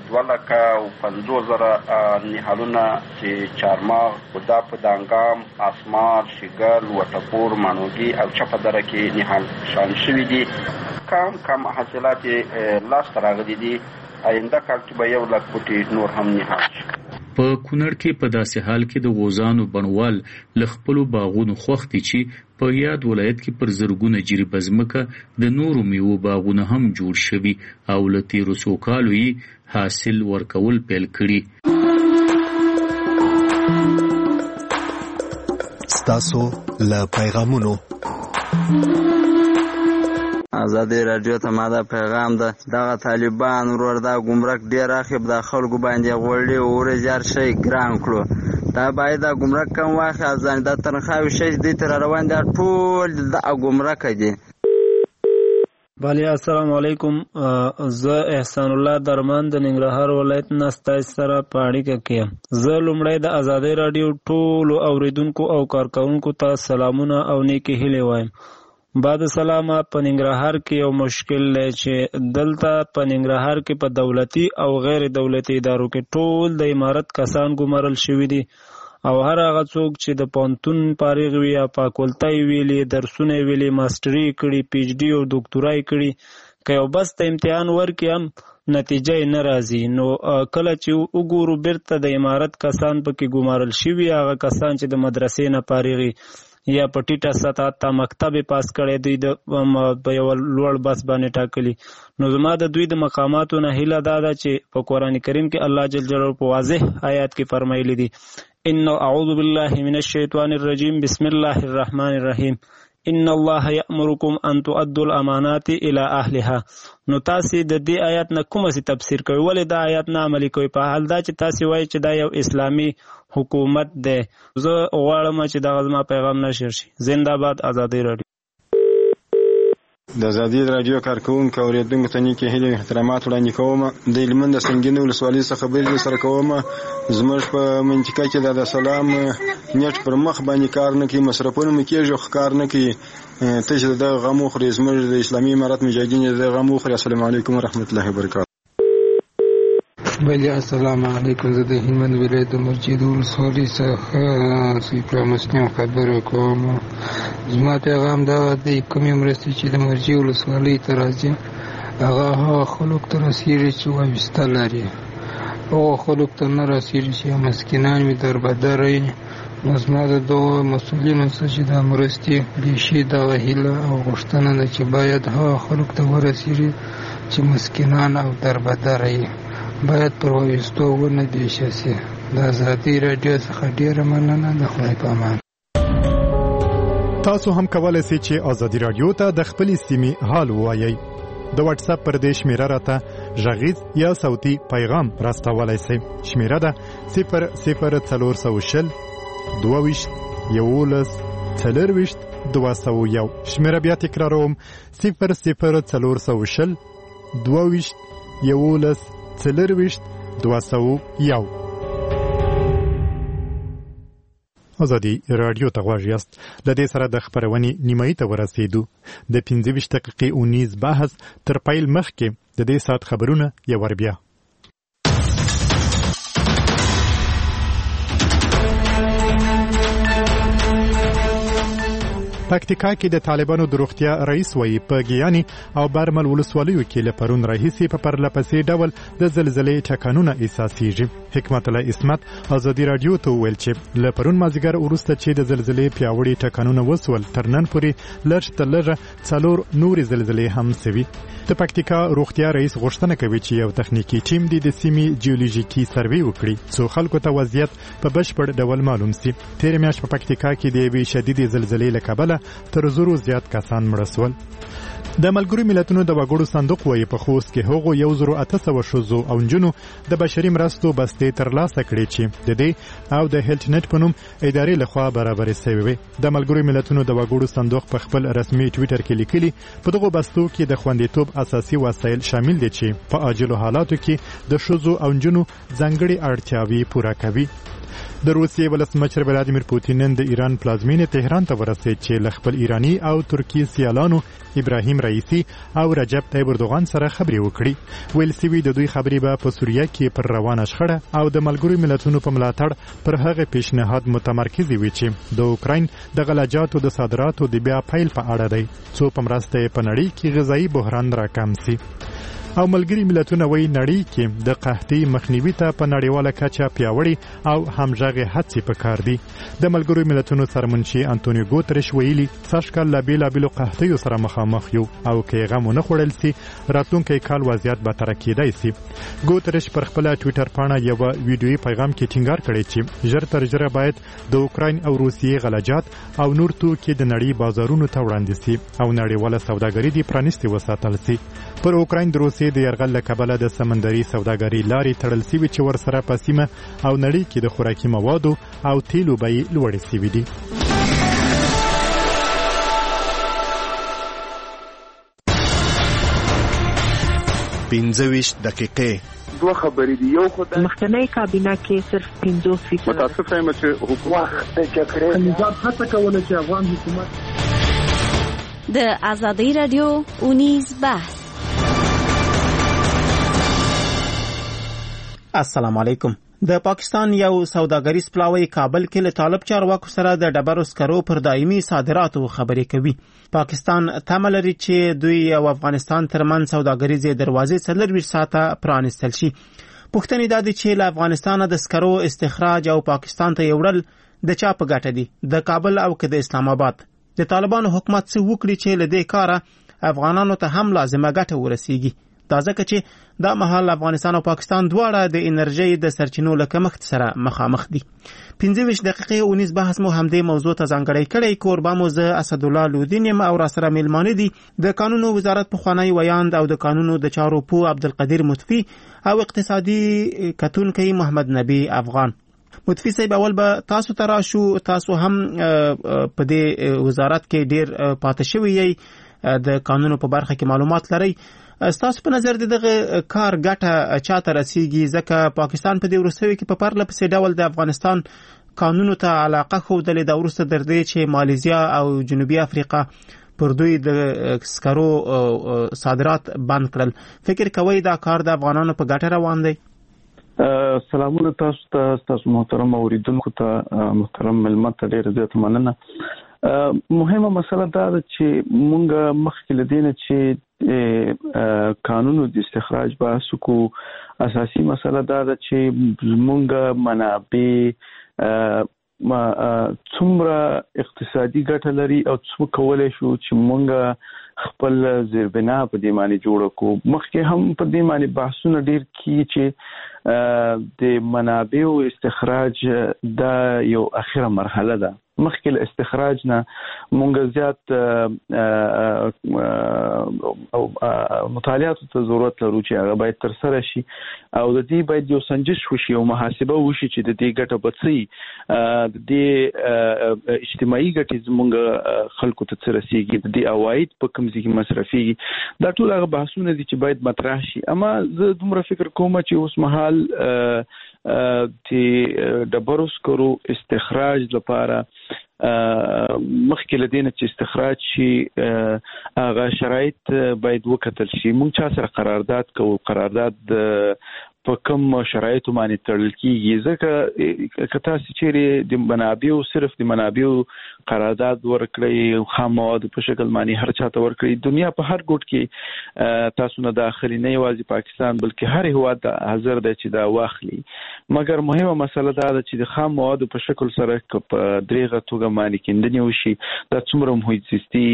250,000 نهالونه چې چارمغز دا په دانګام اسمار شګل وټپور مانوګي او چپه دره کې نهال شامل شوي دي. کم حاصلات لاس راغلي دي. آینده کال کې به 1 لک بوټي نور هم نهال شي. په کونړ کې په داسې حال کې د غوزانو بڼوال له خپلو باغونو خوښ دي چې په یاد ولایت کې پر زرګونه جریبه ځمکه د نورو میوو باغونه هم جوړ شوي او له تیرو څو کالو یې حاصل ورکول پیل کړي. ستاسو له پیغامونو ازادي رادیو ته ماده پیغام ده دغه طالبان ورور دا ګمرک ډیر اخیب د خلکو باندې غوړي او رجار شي ګران کړو. دا باید د ګمرک کم واخی ځان د تنخواوي شي د تر روان دي ټول د ګمرک دي. بله السلام علیکم. زه احسان الله درمان د ننګرهار ولایت نه ستاسو سره په اړیکه کې. زه لومړی د ازادي رادیو ټولو اوریدونکو او کارکونکو ته سلامونه او نیکی هیلې وایم. بعد سلامه په ننګرهار کې یو مشکل دی چې دلته په ننګرهار کې په دولتي او غیر دولتي ادارو کې ټول د امارت کسان ګمارل شوي دي او هر هغه څوک چې د پوهنتون فارغ وي یا فاکولټۍ ویلي درسونه ویلي ماسټري کړي پی ایچ ډي او ډاکټورای کړي که یو بس ته امتحان ورکړي هم نتیجه یې نه راځي. نو کله چې وګورو بیرته د امارت کسان پکې ګمارل شوي هغه کسان چې د مدرسې نه فارغ یا په ټیټه سطح ته مکتب پاس کړی دوی د یو لوړ بس باندې ټاکلي. نو زما د دوی د مقاماتو نه هیله دا ده چې په قرآن کریم کې الله جل جلاله په واضح آیات کې فرمایلی دي ان اعوذ بالله من الشیطان الرجیم بسم الله الرحمن الرحیم ان الله یأمرکم ان تؤدوا الامانات الى اهلها. نو تاسو د دې آیات نه کومه سي تفسیر کوي ولې دا آیات نه عملي کوي په حال دا چې تاسو وایي چې دا یو اسلامی حکومت ده. زه غواړم چې دا غزما پیغام نشر شي. زنده باد ازادي رادیو. د ازادي رادیو کارکونکو اوریدونکو ته نیکی هیلې احترامات وړاندې کوم. د هلمند د سنګین ولسوالۍ څخه خبرې سره کوم. زموږ په منطقه کې د سلام نیټ پر مخ باندې کار نه کوي مصرفونه مو کېږي خو کار نه کوي. ته چې د غمو خوري زموږ د اسلامي امارت مجاهدین د غمو خوري. السلام علیکم ورحمت الله وبرکاته. بله السلام علیکم. زه د هلمند ولایت د مسجد ولسوالۍ څخه سیپرا مسلم خبره کوم. زما پیغام دا دی کومې مرستې چې د مرجع ولسوالۍ ته راځي هغه خلکو ته رسېږي چې وابسته لري. هغو خلکو ته نه رسېږي چې مسکینان وي دربدره وي نو زما د دغو مسؤلینو څخه چې دا مرستې بیشي دغه هیله او غوښتنه ده چې باید هغه خلکو ته ورسېږي چې مسکینان او دربدره یې باید پر وویستو ونه دیشه سي. د ازادي راډیو څخه ډېره مننه. د خدای په امان. تاسو هم کولای شئ چې ازادي راډیو ته د خپلې سیمې حال ووایئ. د واتس اپ پر دې شمیره راته غږیز یا صوتي پیغام راستولای شئ. شمیره ده 00400 22 11 40 201. شمیره بیا تکراروم 00400 22 11 40 201. ازادي راډیو ته غواړئ یاست. د دې سره د خبرونې نیمایي ته ورسېدو. د 25 دقیقې اونیز بحث تر پیل مخکې د دې ساعت خبرونه یو ور بیا. پکتیکا کې د طالبانو د روغتیا رئیس وایي په ګیاني او برمل ولسوالیو کې له پرون راهیسې په پرلپسې ډول د زلزلې ټکانونه احساسېږي. حکمت الله اسمت ازادي راډیو ته وویل چې له پرون مازدیګر وروسته چې د زلزلې پیاوړي ټکانونه وسول تر نن پورې لږ تر لږه 4 نورې زلزلې هم سوي. د پکتیکا روغتیا رئیس غوښتنه کوي چې یو تخنیکی ټیم د سیمې جیولوژیکي سروې وکړي څو خلکو ته وضعیت په بشپړ ډول معلوم شي. تیر میاشت په پکتیکا کې د یوې شدیدې زلزلې له کبله تر 100 زیات کسان مړه شول. د ملګرو ملتونو د وګړو صندوق وایي په خوست کې هغو 1800 ښځو او نجونو د بشري مرستو بستې ترلاسه کړې چې د دې او د هیلت نت په نوم ادارې لخوا برابرې شوې وي. د ملګرو ملتونو د وګړو صندوق په خپل رسمي ټویټر کې لیکلي په دغه بستو کې د خوندیتوب اساسي وسایل شامل دي چې په عاجلو حالاتو کې د ښځو او نجونو ځانګړي اړتیاوې پوره کوي. د روسیې ولسمشر ولادیمیر پوتین نن د ایران پلازمینې تهران ته ورسېد چې له خپل ایرانی او ترکی سیالانو ابراهیم رئیسی او رجب طیب اردوغان سره خبرې وکړي. ویل سوي د دوی خبرې به په سوریه کې پر روانه شخړه او د ملګرو ملتونو په ملاتړ پر هغه پیشنهاد متمرکز وي چې د اوکراین د غلجاتو د صادراتو د بیا پیل په اړه دی څو په مرسته په نړۍ کې غذایی بحران راکم شي. او ملګری ملتونه وایي نړۍ کې د قحطۍ مخنیوي ته په نړیواله کچه پیاوړي او همغږي هڅې پکار دي. د ملګرو ملتونو سرمنشي انټونیو ګوتریش ویلي سږکال لا بیلابیلو قحطیو سره مخامخ یو او که غم نه خوړل سي راتلونکي کال وضعیت به تر کېدای سي. ګوتریش پر خپل ټویټر باندې یو ویډیويي پیغام کې ټینګار کړی چې ژر تر ژره باید د اوکراین او روسیې غلجات او نور توکي د نړۍ بازارونو ته وړاندې سي او نړیواله سوداګري دې پرانیستي وساتل سي. پر اوکراین د روسیې د یرغل له کبله د سمندري سوداګرۍ لارې تړل شوي چې ورسره په سیمه او نړۍ کې د خوراکي موادو او تیلو بیې لوړې شوي دي. دقیقې دوه خبرې دي. یو خدای مخکنی کابینه کې صرف 50% متاسف یم چې حکومت د جګړې نظام هڅه کوله چې افغان حکومت د ازادي رادیو اونیز بحث. السلام علیکم. د پاکستان یو سوداګریز پلاوی کابل کې له طالب چارواکو سره د ډبرو سکرو پر دایمي صادراتو خبرې کوي. پاکستان تمه لري چې دوی او افغانستان ترمنځ سوداګریزې دروازې 24 ساعته پرانیستل شي. پوښتنې دا دي چې له افغانستان د سکرو استخراج او پاکستان ته یوړل د چا په ګټه دي، د کابل او که د اسلام آباد؟ د طالبانو حکومت څه وکړي چې له دې کاره افغانانو ته هم لازمه ګټه ورسیږي؟ دا ځکه چې دا مهال افغانستان او پاکستان دواړه د انرژي د سرچینو له کمښت سره مخامخ دي. 25 دقیقې اونیز بحث مو همدې موضوع ته ځانګړی کړی. کوربه مو زه اسدالله لودین یم او راسره میلمانه دي د قانونو وزارت پخوانی ویاند او د قانونو د چارو پوه عبدالقدیر مطفی او اقتصادي کتونکی محمد نبی افغان. مطفی صاحب، اول به تاسو ته راشو. تاسو هم په دې وزارت کې ډیر پاتې شوی یې، د قانونو په برخه کې معلومات لرئ. ستاسو په نظر دغه کار ګټه چاته رسیږي؟ ځکه پاکستان په دې وروستیو کې په پرلپسې ډول د افغانستان قانونو ته علاقه ښودلې ده، وروسته تر دې چې مالیزیا او جنوبي افریقا پر دوی د سکرو صادرات بند کړل. فکر کوئ دا کار د افغانانو په ګټه روان دی؟ سلامونه تاسو ته، تاسو محترم اوریدونکو ته، محترم ملمت ته ډېر زیات مننه. مهمه مسله دا ده چې مونږ مخکې له دې نه چې قانونو د استخراج بحث وکړو، اساسي مسله دا ده چې مونږ منابع څومره اقتصادي ګټه لري او څو کولای شو چې مونږ خپل زیربنا په دې معنی جوړ کو. مخکې هم په دې معنی بحثونه ډیر کی چې د منابعو استخراج دا یو اخیره مرحله ده. مخکې استخراج نه مونږ زیات مطالعات ته ضرورت لرو چې هغه باید تر سره شي او د دې باید یو سنجش وشي او محاسبه وشي چې د دې ګټه بڅي د دې اجتماعي ګټې زمونږ خلکو ته څه رسیږي، د دې عواید په کوم ځای کې مصرفيږي. دا ټول هغه بحثونه دي چې باید مطرح شي. اما زه دومره فکر کوم چې اوس مهال د ډبرو سکرو استخراج لپاره مخکې لدینه چې استخراج شي هغه شرایط باید وکتل شي. مونږ چا سره قرارداد کوو، قرارداد په کوم شرایطو باندې تړل کیږي. ځکه که تاسو چیرې د منابعو صرف د منابعو قرارداد ورکړئ، خام مواد په شکل باندې هر چاته ورکړئ، دنیا په هر ګوټ کې تاسو نه داخلي نه یوازې پاکستان بلکې هر هیواد حاضر دی چې دا واخلي. مګر مهمه مسله دا ده چې د خام مواد په شکل سره په دریغه توګه باندې کېندنې وشي. دا څومره محیط زیستي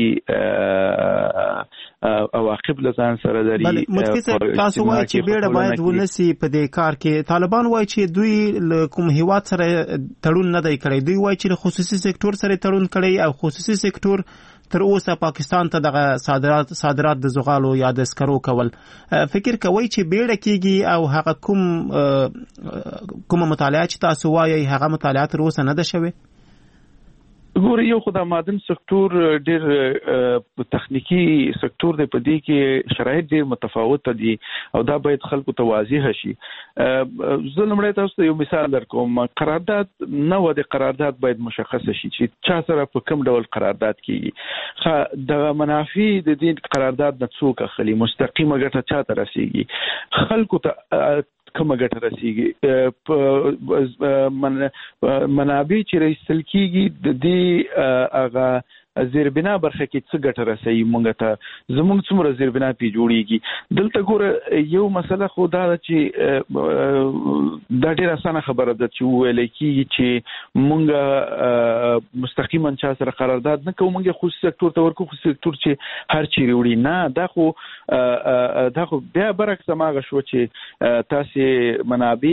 عواقب لزان سره لري. بل متفق تاسو وایي چې بیړه باید ونسی په دې کار کې. طالبان وایي چې دوی کوم هیواد سره تړون نه دی کړی، دوی وایي چې خصوصي سکتور سره تړون کړی او خصوصي سکتور تر اوسه پاکستان ته دغه صادرات د زغالو یا د سکرو کول. فکر کوي چې بیړه کیږي او هغه کوم مطالعه چې تاسو وایي هغه مطالعه تر اوسه نه ده شوی؟ ګوره یو خدای مادن سکتور ډیر تخنیکی سکتور دی، په دې کې شرایط ډیر متفاوت دي او دا باید خلکو ته واضح شي. زه لمړی تاسو ته یو مثال درکوم. قرارداد نه و، د قرارداد باید مشخص شي چې چا سره په کوم ډول قرارداد کیږي، د منافع د دې قرارداد نه څوک اخلي، مستقیمه ګټه چاته رسیږي، خلکو ته کومه ګټه رسیږي، منابع چې رسیدل کیږي د دې هغه زیربنا برخه کې څه ګټه رسېږي مونږ ته، زموږ څومره زیربنا پی جوړیږي. دلته ګوره یو مسله خو دا ده چې دا ډیره اسانه خبره ده چې ویل کیږي چې مونږ مستقیما چا سره قرارداد نه کوو، مونږ خصوصي سکتور ته ورکو، خصوصي سکتور چې هر چیرې وړي نه. دا خو بیا برعکس ماغه شو چې تاسو منابع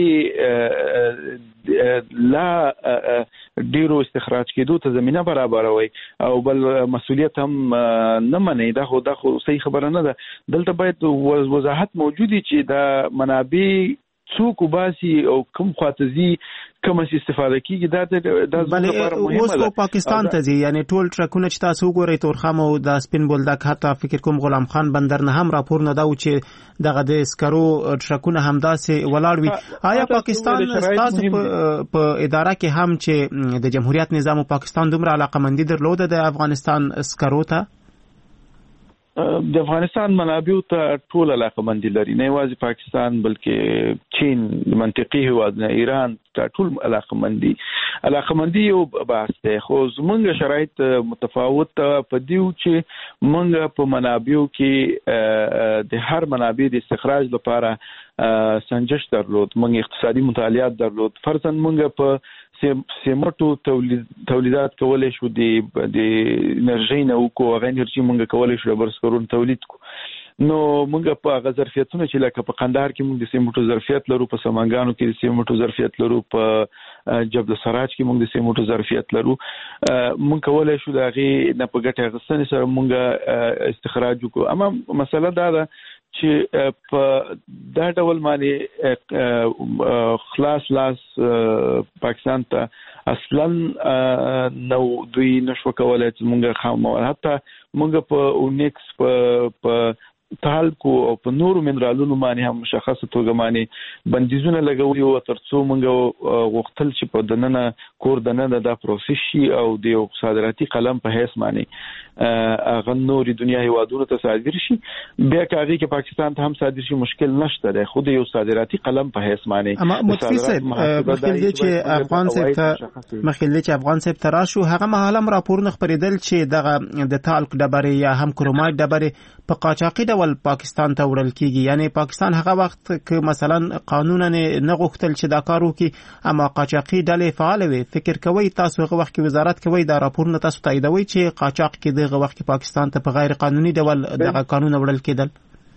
لا ډیرو استخراج کېدو ته زمينه برابروي او بل مسؤلیت هم نه مني. دا خو صحیح خبره نه ده. دلته باید وضاحت موجودي چې دا منابع څوک وباسي او کوم خاطزي کوم استفاده کیږي. دا لپاره مهمه ده. اوس په پاکستان ته ځي، یعنی ټول ټرکونه چې تاسو وګورئ تورخم او د سپین بولدک، حتی فکر کوم غلام خان بندر نه هم راپور نه دا چې دغه د سکرو ټرکونه همداسې ولاړ وي. آیا پاکستان تاسو په اداره کې هم چې د جمهوریت نظام او پاکستان دومره علاقمندي درلوده د افغانستان سکرو ته؟ د افغانستان منابع ته ټول علاقمندي لري، نه یوازې پاکستان بلکې چین، منطقي هیواد نه ایران ته ټول علاقمندي یو بحث دی. خو زمونږ شرایط متفاوت په دیو چې مونږ په منابعو کې د هر منابع د استخراج لپاره سنجش درلود، مونږ اقتصادي مطالعات درلود. فرضاً مونږ په سیمټو تولیدات کولای شو د انرژي نه وکړو، هغه انرژي مونږ کولای شو د برسکرون تولید کو. نو مونږ په هغه ظرفیتونه چې لکه په قندهار کې مونږ د سیمټو ظرفیت لرو، په سمنګانو کې د سیمټو ظرفیت لرو، په جبل سراج کې مونږ د سیمټو ظرفیت لرو، مونږ کولای شو د هغې نه په ګټه اخیستنې سره مونږ استخراج وکړو. اما مسله دا ده چې په دا ډول باندې خلاص لاس پاکستان ته اصلا نو دوی نشو کولای چې مونږ خام مواد، حتی مونږ په اونیکس په تالکو او په نورو منرالونو باندې هم مشخصه توګه باندې بندیزونه لګولي او ترڅو مونږ غوښتل چې په دننه کور دننه دا پروسس شي او د یو صادراتي قلم په هیڅ باندې هغه نوري دنیا هیوادونو ته صادر شي. بیا کاږي چې پاکستان ته هم صادر شي مشکل نشته ده، خود یو صادراتي قلم په هیڅ باندې. اما متفق مخکې چې افغان صاحب تراشو هغه مهاله راپورونه خبرېدل چې دغه د تالک ډبرې یا هم کرومایټ ډبرې په قاچاقي ډول پاکستان ته وړل کیږي. یعنی پاکستان هغه وخت چې مثلا قانونا نه غوښتل چې دا کار وکړي اما قاچاقي ډلې فعال وي. فکر کوي تاسو هغه وخت کې وزارت کوي دا راپورونه تاسو تاییدوي چې قاچاق کې دغه وخت کې پاکستان ته په غیر قانوني ډول دغه قانون وړل کېدل؟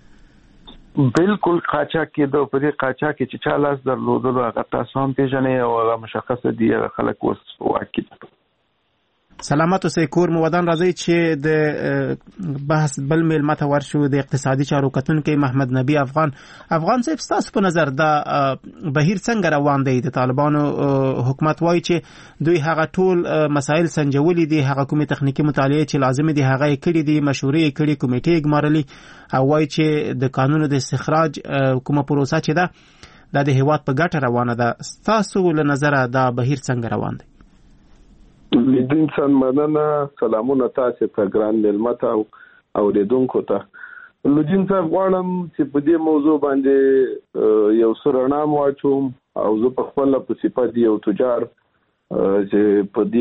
بالکل قاچاق کېدو. په دې قاچاق کې چې چا لاس درلودلو هغه تاسو هم پیژنئ او هغه مشخصه دي خلک اوس واقع دي. سلامت اوسئ. کور مو ودان. راځي چې د بحث بل میلمه ته ورشو. د اقتصادي چارو کتونکي محمد نبی افغان صاحب ستاسو په نظر دا بهیر څنګه روان دی؟ د طالبانو حکومت وایي چې دوی هغه ټول مسایل سنجولي دي، هغه کومې تخنیکی مطالعه چې لازم دي هغه یې کړي دي، مشورې یې کړي، کمیټې یې ګمارلي او وایي چې د قانونو د استخراج کومه پروسه چې ده د هیواد په ګټه روانه ده. ستاسو له نظره دا بهیر څنګه روان دی؟ لیدین سن مننه. سلامونه تاسو ته ګران ملمت او اوریدونکو ته. لودین صاحب غواړم چې په دې موضوع باندې یو سرنا واچوم او زه په خپل په صفت یو تجار چې په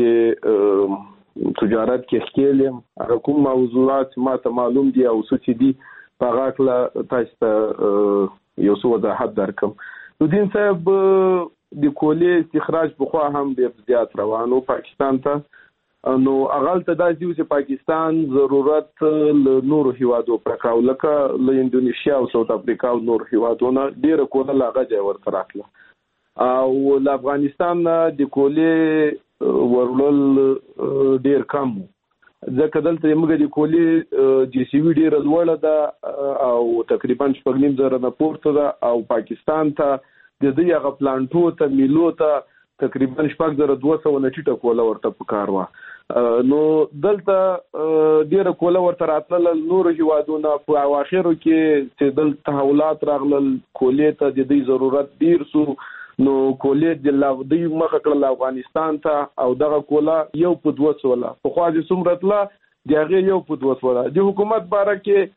دې تجارت کې ښکېلم هغه کوم موضوعات ما ته معلوم دي او څه دي په هغه کله تاسو ته یو څه وضاحت درکم. لودین صاحب د کولې استخراج بخوا هم ډېر زیات روانو پاکستان ته، نو اغل ته دا چې پاکستان ضرورت له نورو هیوادو پرکاو لکه له انډونیشیا او ساوث افریقا او نور هیوادونو ډېر کوله لاغه ځای ورته راتله او له افغانستان د کولې ورول ډېر کم ځکه دلته موږ د کولې جی سی وی ډېر لوړه ده او تقریبا 8.5 نه پورته ده او پاکستان ته د دې هغه پلانټو ته میلو ته تقریبا 200 نټیټه کوله ورته پکار و. نو دلته ډیره کوله ورته راتله نور هیوادونه په اواخرو کې چې دلته تحولات راغلل کولې ته د دې ضرورت ډیر سو. نو کولې د لغدي مخه کړل افغانستان ته او دغه کوله یو په 200 په خوا د سمرتله دغه یو په 200 د حکومت باره کې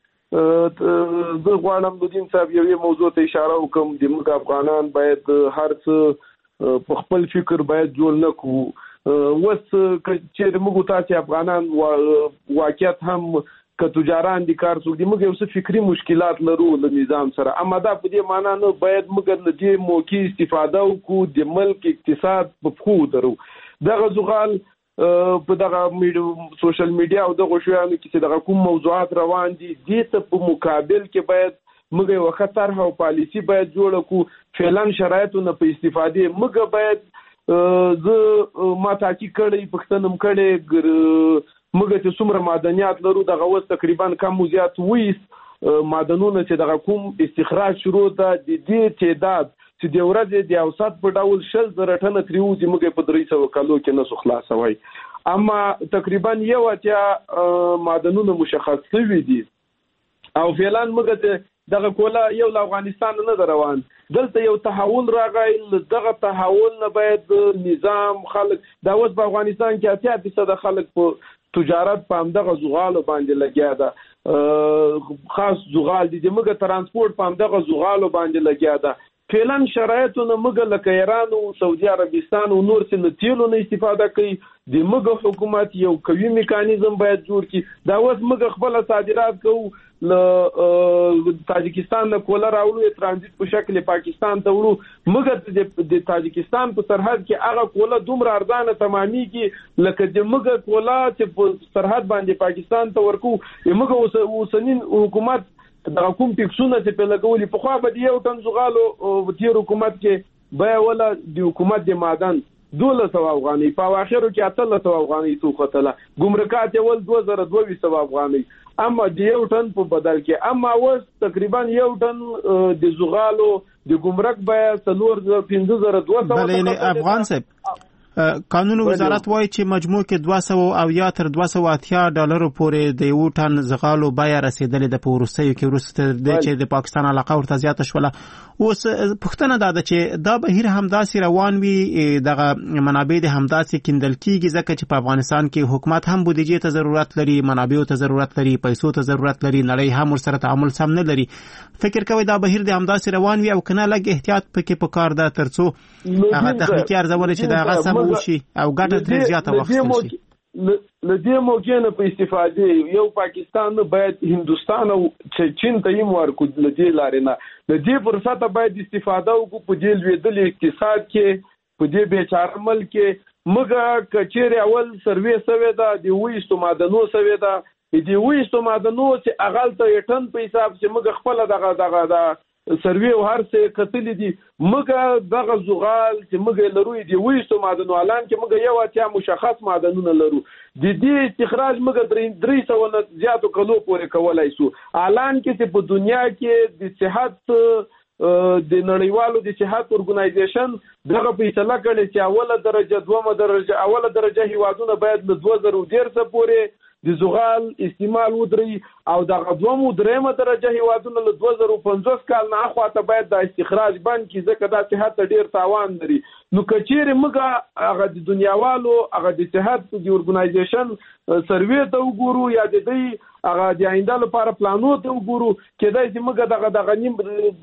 زه غواړم د دین صاحب یو موضوع ته اشاره وکم. د موږ افغانان باید هر څه په خپل فکر باید جوړ نه کوو. وس چې موږ تاسو افغانان واقعیت هم که تجاران دي کار څوک دي موږ یو څه فکری مشکلات لرو له نظام سره، اما دا په دې معنی نه باید موږ له دې موقع استفاده وکړو د ملک اقتصاد په خو درو. دغه زغال په دغه سوشل میډیا او دغه شیانو کې چې دغه کوم موضوعات روان دي دې ته په مقابل کې باید موږ یو خطر او پالیسی باید جوړ کړو. فعلا شرایطونه په استفاده موږ باید ما تحقیق کړی پښتنم کړي موږ ته څومره معدنیات لرو دغه وس تقریبا کم زیات وې معدنونه چې دغه کوم استخراج شروع ده د دې تعداد چې د ورځې د اوسط په ډول 1000 ټنه تریوزي موږ په 300 کالو کې نه خلاصوي، اما تقریبا یو اتیا معدنونه مشخص شوي دي او فعلا موږ ته دغه کوله یو افغانستان نه روان. دلته یو تحول راغی، دغه تحول نه باید نظام خلک دا اوس په افغانستان کې 80% خلک په تجارت په همدغه زغال باندې لګیا ده، خاص زغال دي موږ ترانسپورت په همدغه زغال باندې لګیا ده. فعلا شرایطونه موږ لکه ایران او سعودي عربستان او نور څخه تیلو نه استفاده کوي. د موږ حکومت یو قوي میکانیزم باید جوړ کړي. دا اوس موږ خپل صادرات کوو له تاجکستان نه کوله راوړو ترانزیت په شکل پاکستان ته وړو. موږ د تاجکستان په سرحد کې هغه کوله دومره ارزانه تمامېږي لکه د موږ کوله چې په سرحد باندې پاکستان ته ورکو. موږ اوسنین حکومت دا کوم ټیکسونه چې په لګولي په خو به یو ټن زغالو د حکومت کې بیا ولا د حکومت د معدن 1200 افغاني په اخرو کې 800 افغاني تو خطله ګمرکات ول 2200 افغاني اما د یو ټن په بدل کې اما وس تقریبا یو ټن د زغالو د ګمرک بیا 4500 بلې افغان صاحب قانون وزارت وایي چې مجموع کې 200 او یا تر 280 ډالرو پورې د یو ټن زغالو بیا رسیدلې د پورستیو کې ورسته د چې د پاکستان علاقه ورته زیاته شوله. اوس پښتنه دا چې دا بهیر همداسې روان وي دغه منابع د همداسې کیندل کیږي ځکه چې په افغانستان کې حکومت هم بودیجې ته ضرورت لري، منابعو ته ضرورت لري، پیسو ته ضرورت لري، نړۍ هم ورسره تعامل سم نه لري. فکر کوي دا بهیر د همداسې روان وي او کنه لږ احتیاط پکې پکار ده ترڅو هغه تخنیکی ارزونه چې دا غسم وشي او ګټه ترې زیاته واخیستل شي. لدې موقع نه په استفادې یو پاکستان باید هندستان او چین ته یې ورکو لدې لارې نه لدې فرصت باید استفاده وکړو په دې لویدل اقتصاد کې په دې بیچاره ملک کې مګه کچېره اول سروې سوي دا د وېستو معدنو سوي دا د وېستو معدنو چې اغل ته ټن په حساب چې مګه خپل دغه سروې او هر څه کتلې دي مګه دغه زغال چې مګه لروي دی وېستو معدنو اعلان کې مګه یو اتیا مشخص معدنونه لرو د دې استخراج مګه 300 نه زیاتو کلو پورې کولای شو اعلان کې چې په دنیا کې د صحت د نړیوالو د صحت اورګنایزیشن دغه فیصله کړې چې اوله درجه دومه درجه اوله درجه هیوادونه باید له 2013 پورې د زغال استعمال ودري او دغه دومه درېمه درجه هیوادونه له 2050 کال نه اخواته باید د استخراج بند کې ځکه د صحت ډیر تاوان لري نو کچېره موږ هغه د دنیاوالو هغه د صحت د اورګنایزیشن سروې ته وګورو یا د دې هغه د آینده لپاره پلانو ته وګورو کېدای چې موږ دغه نیم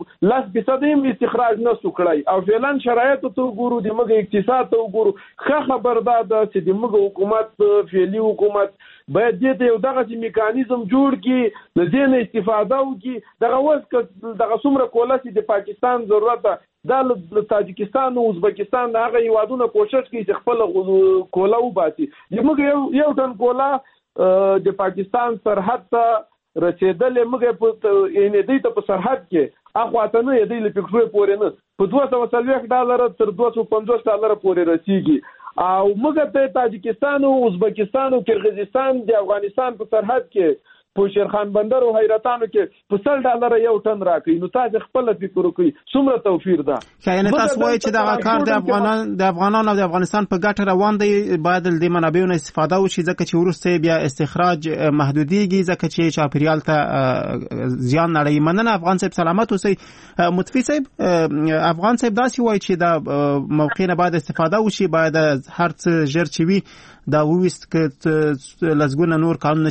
10% استخراج نه سوکړای او فعلا شرایط ته وګورو د موږ اقتصاد ته وګورو ښه خبردار ده چې د موږ حکومت فعلی حکومت باید دې یو دغه میکانیزم جوړ کړي د دې نه استفاده وکړي دغه وس دغه څومره کولاسي د پاکستان ضرورت ده د تاجکستان او ازبکستان هغه هیوادونه کوشش کوي چې خپل کولا وباسي موږ یو ټن کولا د پاکستان سرحد ته رسیدل موږ په ان دې ته په سرحد کې اخواته نه دې له پکټوي پورې نه په $240 تر $250 پورې رسیږي او موږ ته تاجکستان او ازبکستان او کرغیزستان د افغانستان په سرحد کې په شیرخان بندر او حیرتانو کې په $100 یو ټن راکړي نو تاسو خپل فکر وکړئ څومره توفیر ده یعنی تاسو وایي چې دا کار د افغانانو او د افغانستان په ګټه روان دی باید د منابعونو استفاده وشي ځکه چې ورسته بیا استخراج محدودیږي ځکه چې چاپیریال ته زیان نړۍ مننه افغان صاحب سلامت اوسئ متفی صاحب افغان صاحب داسې وایي چې دا موقع نه باید استفاده وشي باید هر څه ژر چې وي دا وویست که لزګونه نور قانون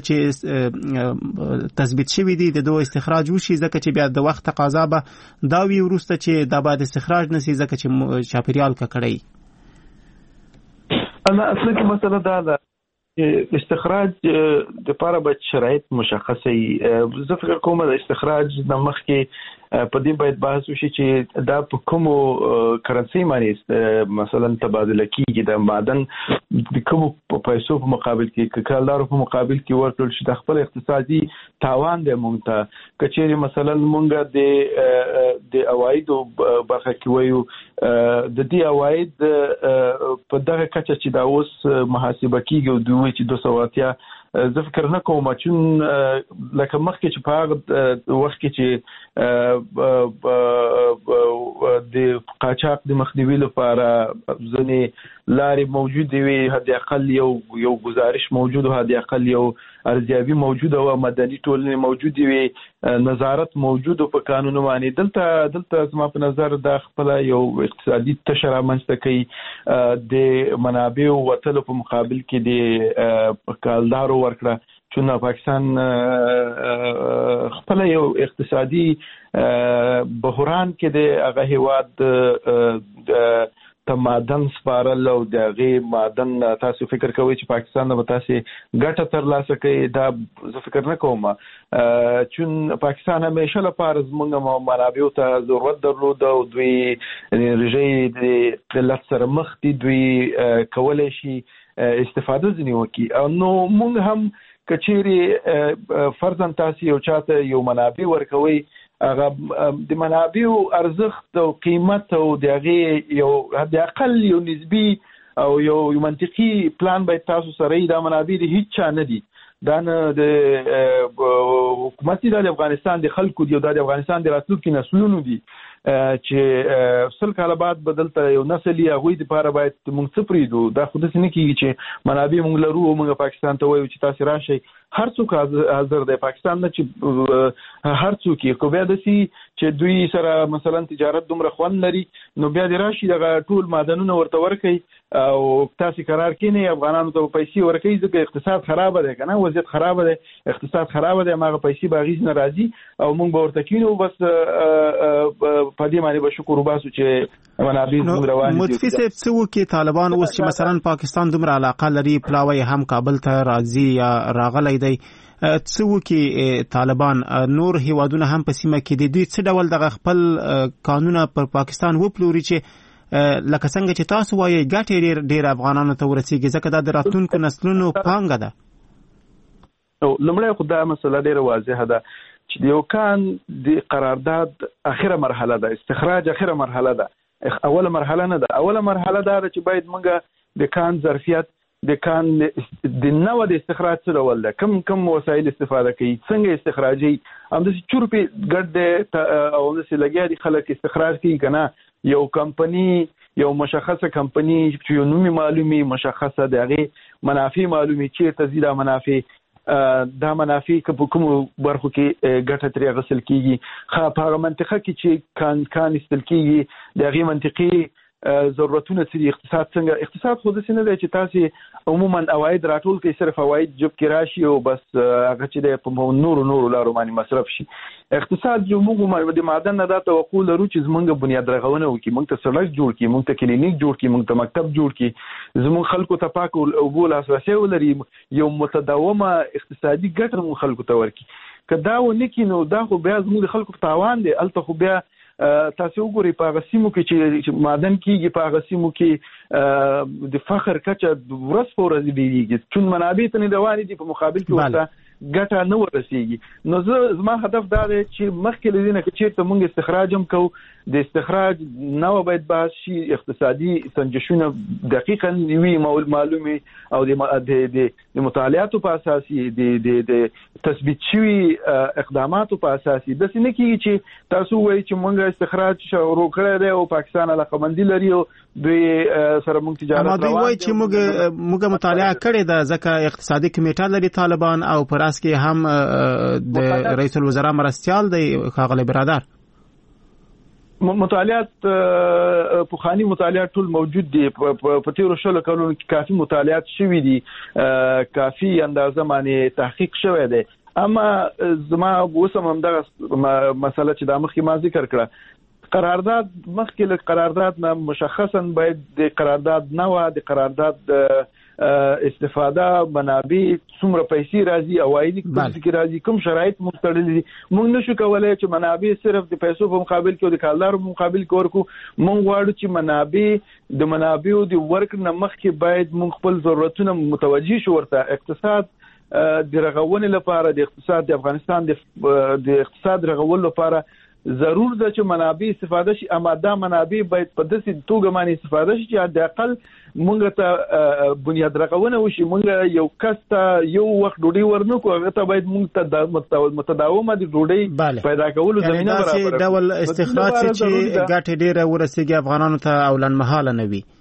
چې تثبیت شوی دی د دوه استخراج وشي ځکه چې بیا د وخت تقاضا به دا وی ورسته چې دا باید استخراج نشي ځکه چې چاپیریال ککړی انا اصل کې مسله دا ده استخراج د لپاره به شرایط مشخصه زه فکر کوم د استخراج د مخ کې په دې باید بحث وشي چې دا په کومو کرنسي باندې مثلا تبادله کیږي د معدن د کومو پیسو په مقابل کې کالدارو په مقابل کې ورکړل شي د خپل اقتصادي تاوان د مونږ ته کچېری مثلا مونږ د عواید برخه کې وایو د دې عواید په دغه کچه چې دا اوس محاسبه کیږي او دوی چې 280 زه فکر نه کوم چې لکه مخکې چې په هغه وخت کې چې د قاچاق د مخنیوي لپاره ځنې لارې موجود وي حد اقل یو گزارش موجود او حد اقل یو ارزیابي موجود او مدني ټولنې موجود وي نظارت موجود په قانون باندې دلته زما په نظر د خپل یو اقتصادي تشر منځته کوي د منابع وټل په مقابل کې د کالدارو ورکړه چون پاکستان خپل یو اقتصادي بحران کې د هغه هیواد معدن سپارل او دغه معدن تاسو فکر کوئ چې پاکستان به تاسو ګټه ترلاسه کوي دا زه فکر نه کوم چون پاکستان همیشه لپاره زموږ منابع ته ضرورت درلود او دوی رژې د لاسره مخ دي دوی کولای شي استفاده ځنی وکي نو موږ هم کچېری فرضاً تاسو یو چاته یو منابع ورکوي هغه د منابع ارزښت او قیمت او دغه یو حد اقل یو نسبی او یو منطقي پلان باید تاسو سره د منابع د هیڅ چا نه دي دا نه د حکومت د افغانستان د خلکو دی او د افغانستان د راتلونکي نسلونو دي چې سل کاله بعد بدلته یو نسل یې هغوی دپاره باید موږ څه پرېږدو دا خو داسې نه کېږي چې منابع موږ لرو او موږ پاکستان ته وایو چې تاسې راشئ هر څوک حاضر دی پاکستان نه چې هر څوک یې کو بیا د سي چې دوی سره مثلا تجارت دومره خوند لري نو بیا د راشي دغه ټول معدنونه ورته ورکړي او تاسو قرار کینی افغانانو ته پیسې ورکړي ځکه اقتصاد خراب دی کنه وضعیت خراب دی اقتصاد خراب دی ماغه پیسې باغیز نه راځي او موږ به ورته کینو بس په دې معنی به شکر وباسو چې منابع زموږ روان دي متفق څه وکي طالبان اوس چې مثلا پاکستان دومره علاقه لري پلاوی هم کابل ته راځي یا راغلی دی څه وکي طالبان نور هیوادونه هم په سیمه کې دي دوی څه ډول دغه خپل قانون پر پاکستان وپلوري چې لکه څنګه چې تاسو وایي ګټې ډېر افغانانو ته ورسیږي ځکه دا د راتلونکو نسلونو پانګه ده. لومړی خو دا مسله ډېره واضحه ده چې د یو کان د قرارداد اخره مرحله ده استخراج اخره مرحله ده اوله مرحله نه ده اوله مرحله ده چې باید موږ د کان ظرفیت د کان د نوو د استخراج څه ډول ده کم وسایل استفاده کوي څنګه استخراجي همداسې چورپې ګډ او همداسې لګیا دي خلک استخراج کوي که نه یو کمپنی یو مشخصه کمپنی چې یو نومي معلومي مشخصه د هغې منافع معلومي چیرته ځي دا منافع دا منافع که په کومو برخو کې ګټه ترې اخیستل کېږي په هغه منطقه کې چې کان ایستل کېږي د هغې منطقي ضرورتونه څه دي اقتصاد څنګه اقتصاد خو داسې نه دی چې تاسې عموما عواید راټول کوي صرف عواید جب کې راشي او بس هغه چې دی په نورو لارو باندې مصرف شي اقتصاد جو موږ د معدن نه دا توقع لرو چې زموږ بنیاد رغونه وکړي موږ ته سړک جوړ کړي موږ ته کلینیک جوړ کړي موږ ته مکتب جوړ کړي زموږ خلکو ته پاک اوبو لاسرسی ولري یو متداومه اقتصادي ګټه موږ خلکو ته ورکړي که دا ونه کړي نو دا خو بیا زموږ خلکو په تاوان دی هلته خو بیا تاسو وګورئ په هغه سیمو کې چې معدن کېږي په هغه سیمو کې د فخر کچه ورځ په ورځ ډېرېږي چون منابع ته نه روانې دي په مقابل کې ورته ګټه نه ورسېږي نو زما هدف دا دی چې مخکې له دې نه که چېرته موږ استخراج هم کوو د استخراج نوه باید بحث شي اقتصادي سنجشونه دقیقا وي معلومي او د مطالعاتو په اساس د تثبیت شوي اقداماتو په اساس داسې نه کېږي چې تاسو وایي چې موږ استخراج شروع کړی دی او پاکستان علاقمندي لري او دوی سره موږ تجارت روان دوی وایي چې موږ مطالعه کړې ده ځکه اقتصادي کمیټه لري طالبان او په راس کې هم د رئیس الوزرا مرستیال دی ښاغلی برادر مطالعات پخوانی مطالعات ټول موجود دي په تیرو شلو کلونو کې کافي مطالعات شوي دي کافي اندازه باندې تحقیق شوی دی اما زما اوس هم دغه مسله چې د مخکې ما ذکر کړه قرارداد مخکې له قرارداد نه مشخصا باید د قرارداد نوع د قرارداد استفاده منابع څومره پیسې راځي عواید کې راځي کوم شرایط موږ تړلي دي موږ نشو کولای چې منابع صرف د پیسو په مقابل کې او د کالدارو په مقابل کې ورکو موږ غواړو چې منابع د منابعو د ورک نه مخکې باید موږ خپل ضرورتونه متوجي شو ورته اقتصاد د رغونې لپاره د اقتصاد د افغانستان د اقتصاد رغول لپاره ضرور ده چې منابع استفاده شي اما دا منابع باید په داسې توګه باندې استفاده شي چې د اقل مونږ ته بنیاد رغونه وشي مونږ یو کس ته یو وخت ډوډۍ ورنکو هغه ته باید مونږ ته متداومه د ډوډۍ پیدا کولو زمینه برابره یعنی ډول استخراج چې ګټه ډیره ورسیږي افغانانو ته او لنمحاله نه وي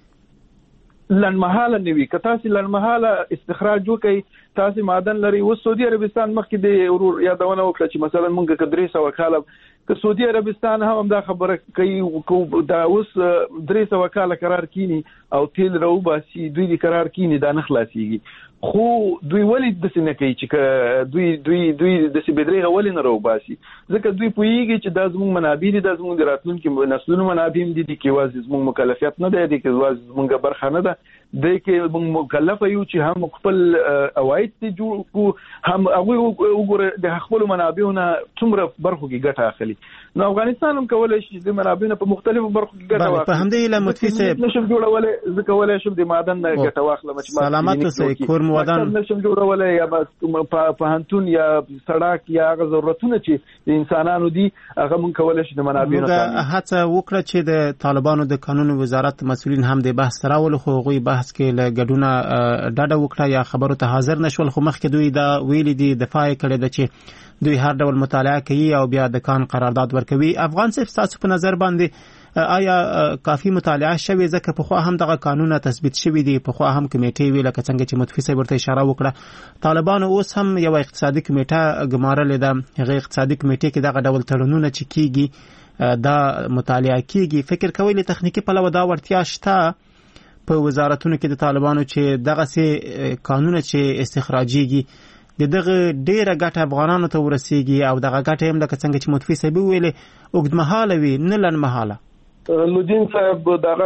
لنمحاله نه وي که تاسو لنمحاله استخراج وکړئ تاسو معدن لري و سعودي عربستان مخکې د یادونه وکړه چې مثلا مونږ که 300 کاله که سعودي عربستان هم دا خبره کوي دا اوس 300 کاله قرار کینی او تیل راوباسي دوی د قرار کینی دا نه خلاصيږي خو دوی ولې د څه نه کوي چې دوی د څه بدرېغه ولې نه راوباسي ځکه دوی پوهیږي چې دا زموږ منابع دي دا زموږ د راتلونکي نسلونو منابع دي چې واځي زموږ مکلفیت نه دی چې واځي زموږ برخه نه ده د کې موږ مکلف یو چې هم خپل عواید ته جوړ کو هم هغه وګوره د خپل منابعونو څومره برخو کې ګټه اخلي نو افغانستان هم کولای شي د منابعونو په مختلفو برخو کې ګټه واخلي په همدې له متفق نشم جوړولای ځکه ولای شم د معدن نه ګټه واخلم چې سلامت اوسئ کور مودان نشم جوړولای یا په هنتون یا سړک یا هغه ضرورتونه چې د انسانانو دي هغه مونږ کولای شي د منابعونو هڅه وکړه چې د طالبانو د قانون وزارت مسؤلین هم د بحث راول خو غوي بحث کې له ګډونه ډاډه وکړه یا خبرو ته حاضر نشول خو مخکې دوی دا ویلي دي دفاع کړي د چې دوی هر ډول مطالعه کوي او بیا د کان قرارداد ورکوي افغان صاحب تاسو په نظر باندې آیا کافي مطالعه شوی ځکه په خو هم دغه قانون تثبیت شوی دی په خو هم کمیټې ویل لکه څنګه چې متفق صاحب ورته اشاره وکړه طالبان اوس هم یو اقتصادي کمیټه ګمارلې ده هغه اقتصادي کمیټې کې دغه ډول تړونونه چې کیږي دا مطالعه کیږي فکر کوي له تخنیکی په لور دا ورتیا شته په وزارتونو کې د طالبانو چې دغه سي قانون چې استخراجيږي دغه ډیره ګټه افغانانو ته ورسیږي او دغه ګټه هم لکه څنګه چې متفق صاحب ویلي اوږدمهاله وي نه لنډمهاله. لودین صاحب دغه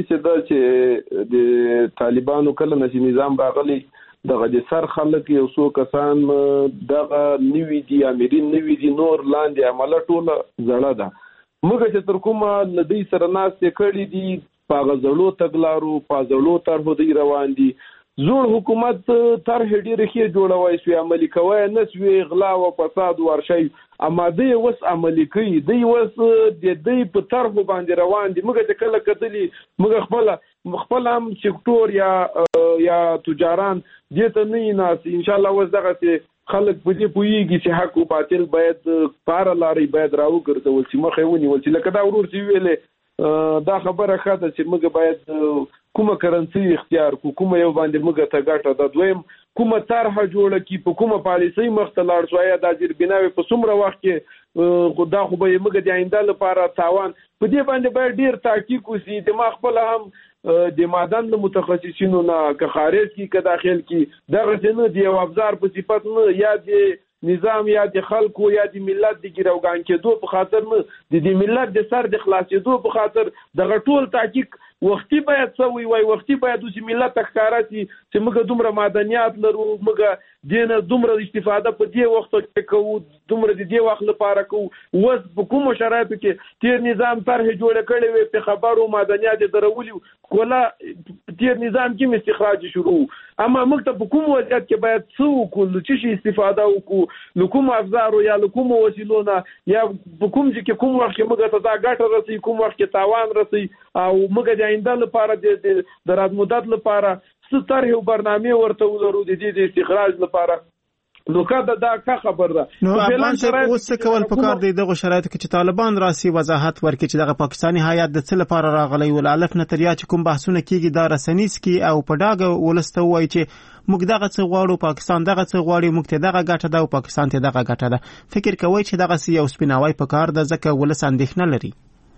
چې د طالبانو کله نشي نظام راغلی دغه د سر خلک یو څو کسان دغه نوی دي امرین نوی دي نور لاندې عمله ټوله زړه ده موږ چې تر کومه لدی سره ناستې کړې دي په غزړو تګلارو په غزړو طرحو دی روان دي زور حکومت طرح ډیره ښه جوړوي سوی عملي کوي نه سوی غلا او فساد ورشي اما دی وس عملي کوي دی وس د دې په طرح باندې روان دي موږ چې کله کتلی موږ خپل هم سکتور یا تجاران دې ته نه ناس ان شاء الله وس دغه خلک په دې پوېږي چې حق او باطل باید پار لاري باید راو ګرځول چې مخه ونیول چې لکه دا ورور چې ویلې دا خبره خاطر چې موږ باید کومه کرنسي اختیار کومه یو باندې موږ ته ګټه د دویم کومه طرح جوړه کی په کومه پالیسي مختلار شویا د اجر بناوي په څومره وخت کې خدا خو به موږ د آینده لپاره تاوان په دې باندې باید ډیر تحقیق وشي د ما خپل هم د مادن متخصصینو نه که خارج کی که داخل کی دغه څه دی او افزار په صفت نه یا د نظام یا د خلکو یا د ملت د ګیروګان کېدو په خاطر نه د ملت د سر د خلاصېدو په خاطر دغه ټول تحقیق وختي باید سوي وای وختي باید د ملت ښکارا چې موږ دومره معدنیات لرو موږ دینه دومره استفاده په دې وخت کې کوو دومره د دې وخت لپاره کوو وس په کوم شرایطو کې تیر نظام طرح جوړ کړی وي په خبرو معدنیات درولي کوله تیر نظام کې استخراج شروع اما موږ ته په کوم وضعیت کې باید څو کول چې استفاده وکړو نو کوم افزار یا کوم وسیلونه یا په کوم چې کوم وخت کې موږ ته دا ګټه رسي کوم وخت کې تاوان رسي او موږ د آینده لپاره د راز مدت لپاره ستاره او برنامه ورته ولرو د دې استخراج لپاره نو کله دا کا خبر ده نو افغان شرایط اوس کول پکار دی دغه شرایط کې چې طالبان راسي وضاحت ورکړي چې دغه پاکستانی هیات د څه لپاره راغلی ول الف نتریا چې کوم بحثونه کیږي دا رسنیس کی او په داګه ولسته وای چې موږ دغه څه غواړو پاکستان دغه څه غواړي موږ ته دغه ګټه ده او پاکستان ته دغه ګټه ده فکر کوي چې دغه سی یو سپیناوی پکار ده ځکه ولس اندېښنه لري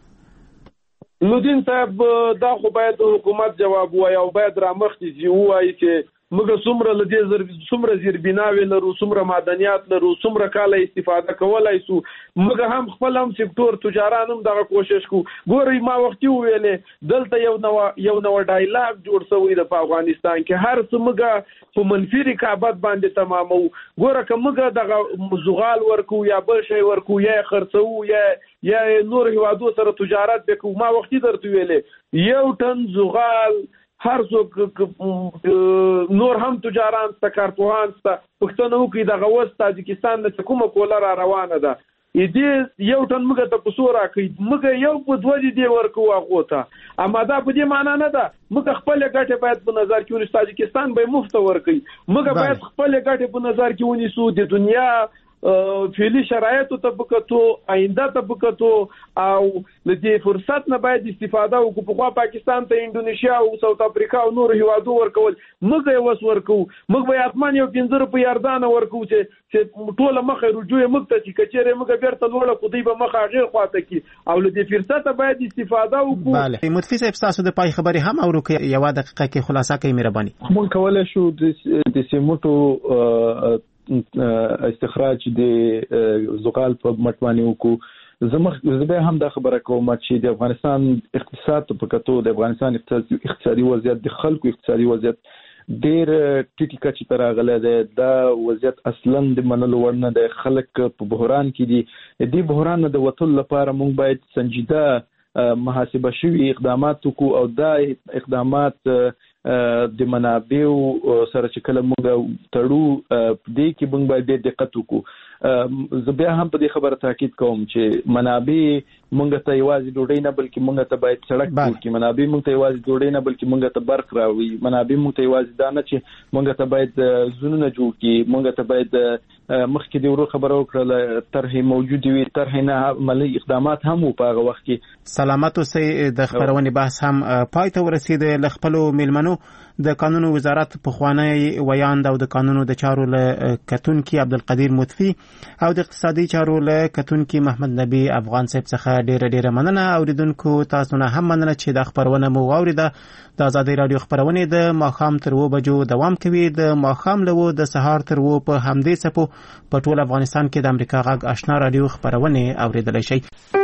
لودین صاحب دا خو باید حکومت جواب وایي او باید را مخکې چې وایي چې موږ څومره لدې څومره زیربناوي لرو څومره معدنیات لرو څومره کاله استفاده کولای شو موږ هم خپل هم سکتور تجاران هم دغه کوشش کو ګوري ما وختي ویلې دلته یو نو ډایلاګ جوړ شوی د افغانستان کې هر څه موږ په منفي رقابت باندې تمامو ګوره که موږ دغه زغال ورکو یا بل شی ورکو یا خرڅو یا نور هوادو سره تجارت وکړو ما وختي درته ویلې یو ټن زغال هر څوک نور هم تجاران ست کارپوهان ست پښتنو کې د غوښ تاجکستان د کومه کوله را روانه ده دې یو ټن موږ ته پسو راکې موږ یو په دوه دي ورکو هغه اما دا په دې معنی نه ده موږ خپل ګټه باید په نظر کې ونیسو تاجکستان به مفت ورکې موږ باید خپل ګټه په نظر کې ونیسو د دنیا فعلی شرایطو طبقاتو آینده طبقاتو او د دې فرصت نه باید استفاده وکړو په پاکستان ته انډونیشیا او ساوث افریقا او نور هیوادو ورکول موږ یې وس ورکو موږ به اتمان یو 15 په یاردان ورکو چې ټول مخه رجوع موږ ته چې کچېره موږ بیرته لوړه خدای به مخه غیر خواته کی او د دې فرصت باید استفاده وکړو. بله متفق صاحب تاسو د پای خبرې هم اورو کې یو دقیقه کې خلاصه کوي مهرباني. موږ کولای شو د سیمټو استخراج د زغال په مټوانی وکړو زه هم دا خبره کوم چې د افغانستان اقتصاد په کتو د افغانستان اقتصادي وضعیت د خلکو اقتصادي وضعیت ډېر ټیټی کچې ته راغلی دی دا وضعیت اصلا د منلو وړ نه دی خلک په بحران کې دي دې بحران نه د وتلو لپاره موږ باید سنجیده محاسبه شوي اقدامات وکړو او دا اقدامات د منابعو سره چې کله موږ تړو دې کې موږ باید ډېر دقت وکړو زه بیا هم په دې خبره تاکید کوم چې منابع موږ ته یوازې ډوډۍ نه بلکې موږ ته باید سړک جوړ کړي منابع موږ ته یوازې ډوډۍ نه بلکې موږ ته برق راوړي منابع موږ ته یوازې دا نه چې موږ ته باید زونونه جوړ کړي موږ ته باید مخکې د ورو خبرو کړل طرحه موجود وي طرحه نه عملی اقدامات هم په هغه وخت کې سلامت اوسې د خبرونې بحث هم پای ته ورسید ل خپل میلمنو د قانون وزارت په خوانی ویاند او د قانونو د چارو له کتونکي عبدالقدیر مطفی او د اقتصادي چارو له کتونکي محمد نبی افغان صاحب څخه ډیره مننه اوریدونکو تاسو نه هم مننه چې د خبرونه مو واوریده د آزادۍ رادیو خبرونه د ماخام تر 2 بجو دوام کوي د ماخام له د سهار تر 2 په همدې سپو په ټول افغانستان کې د امریکا غږ آشنا رادیو خبرونه اوریدلای شي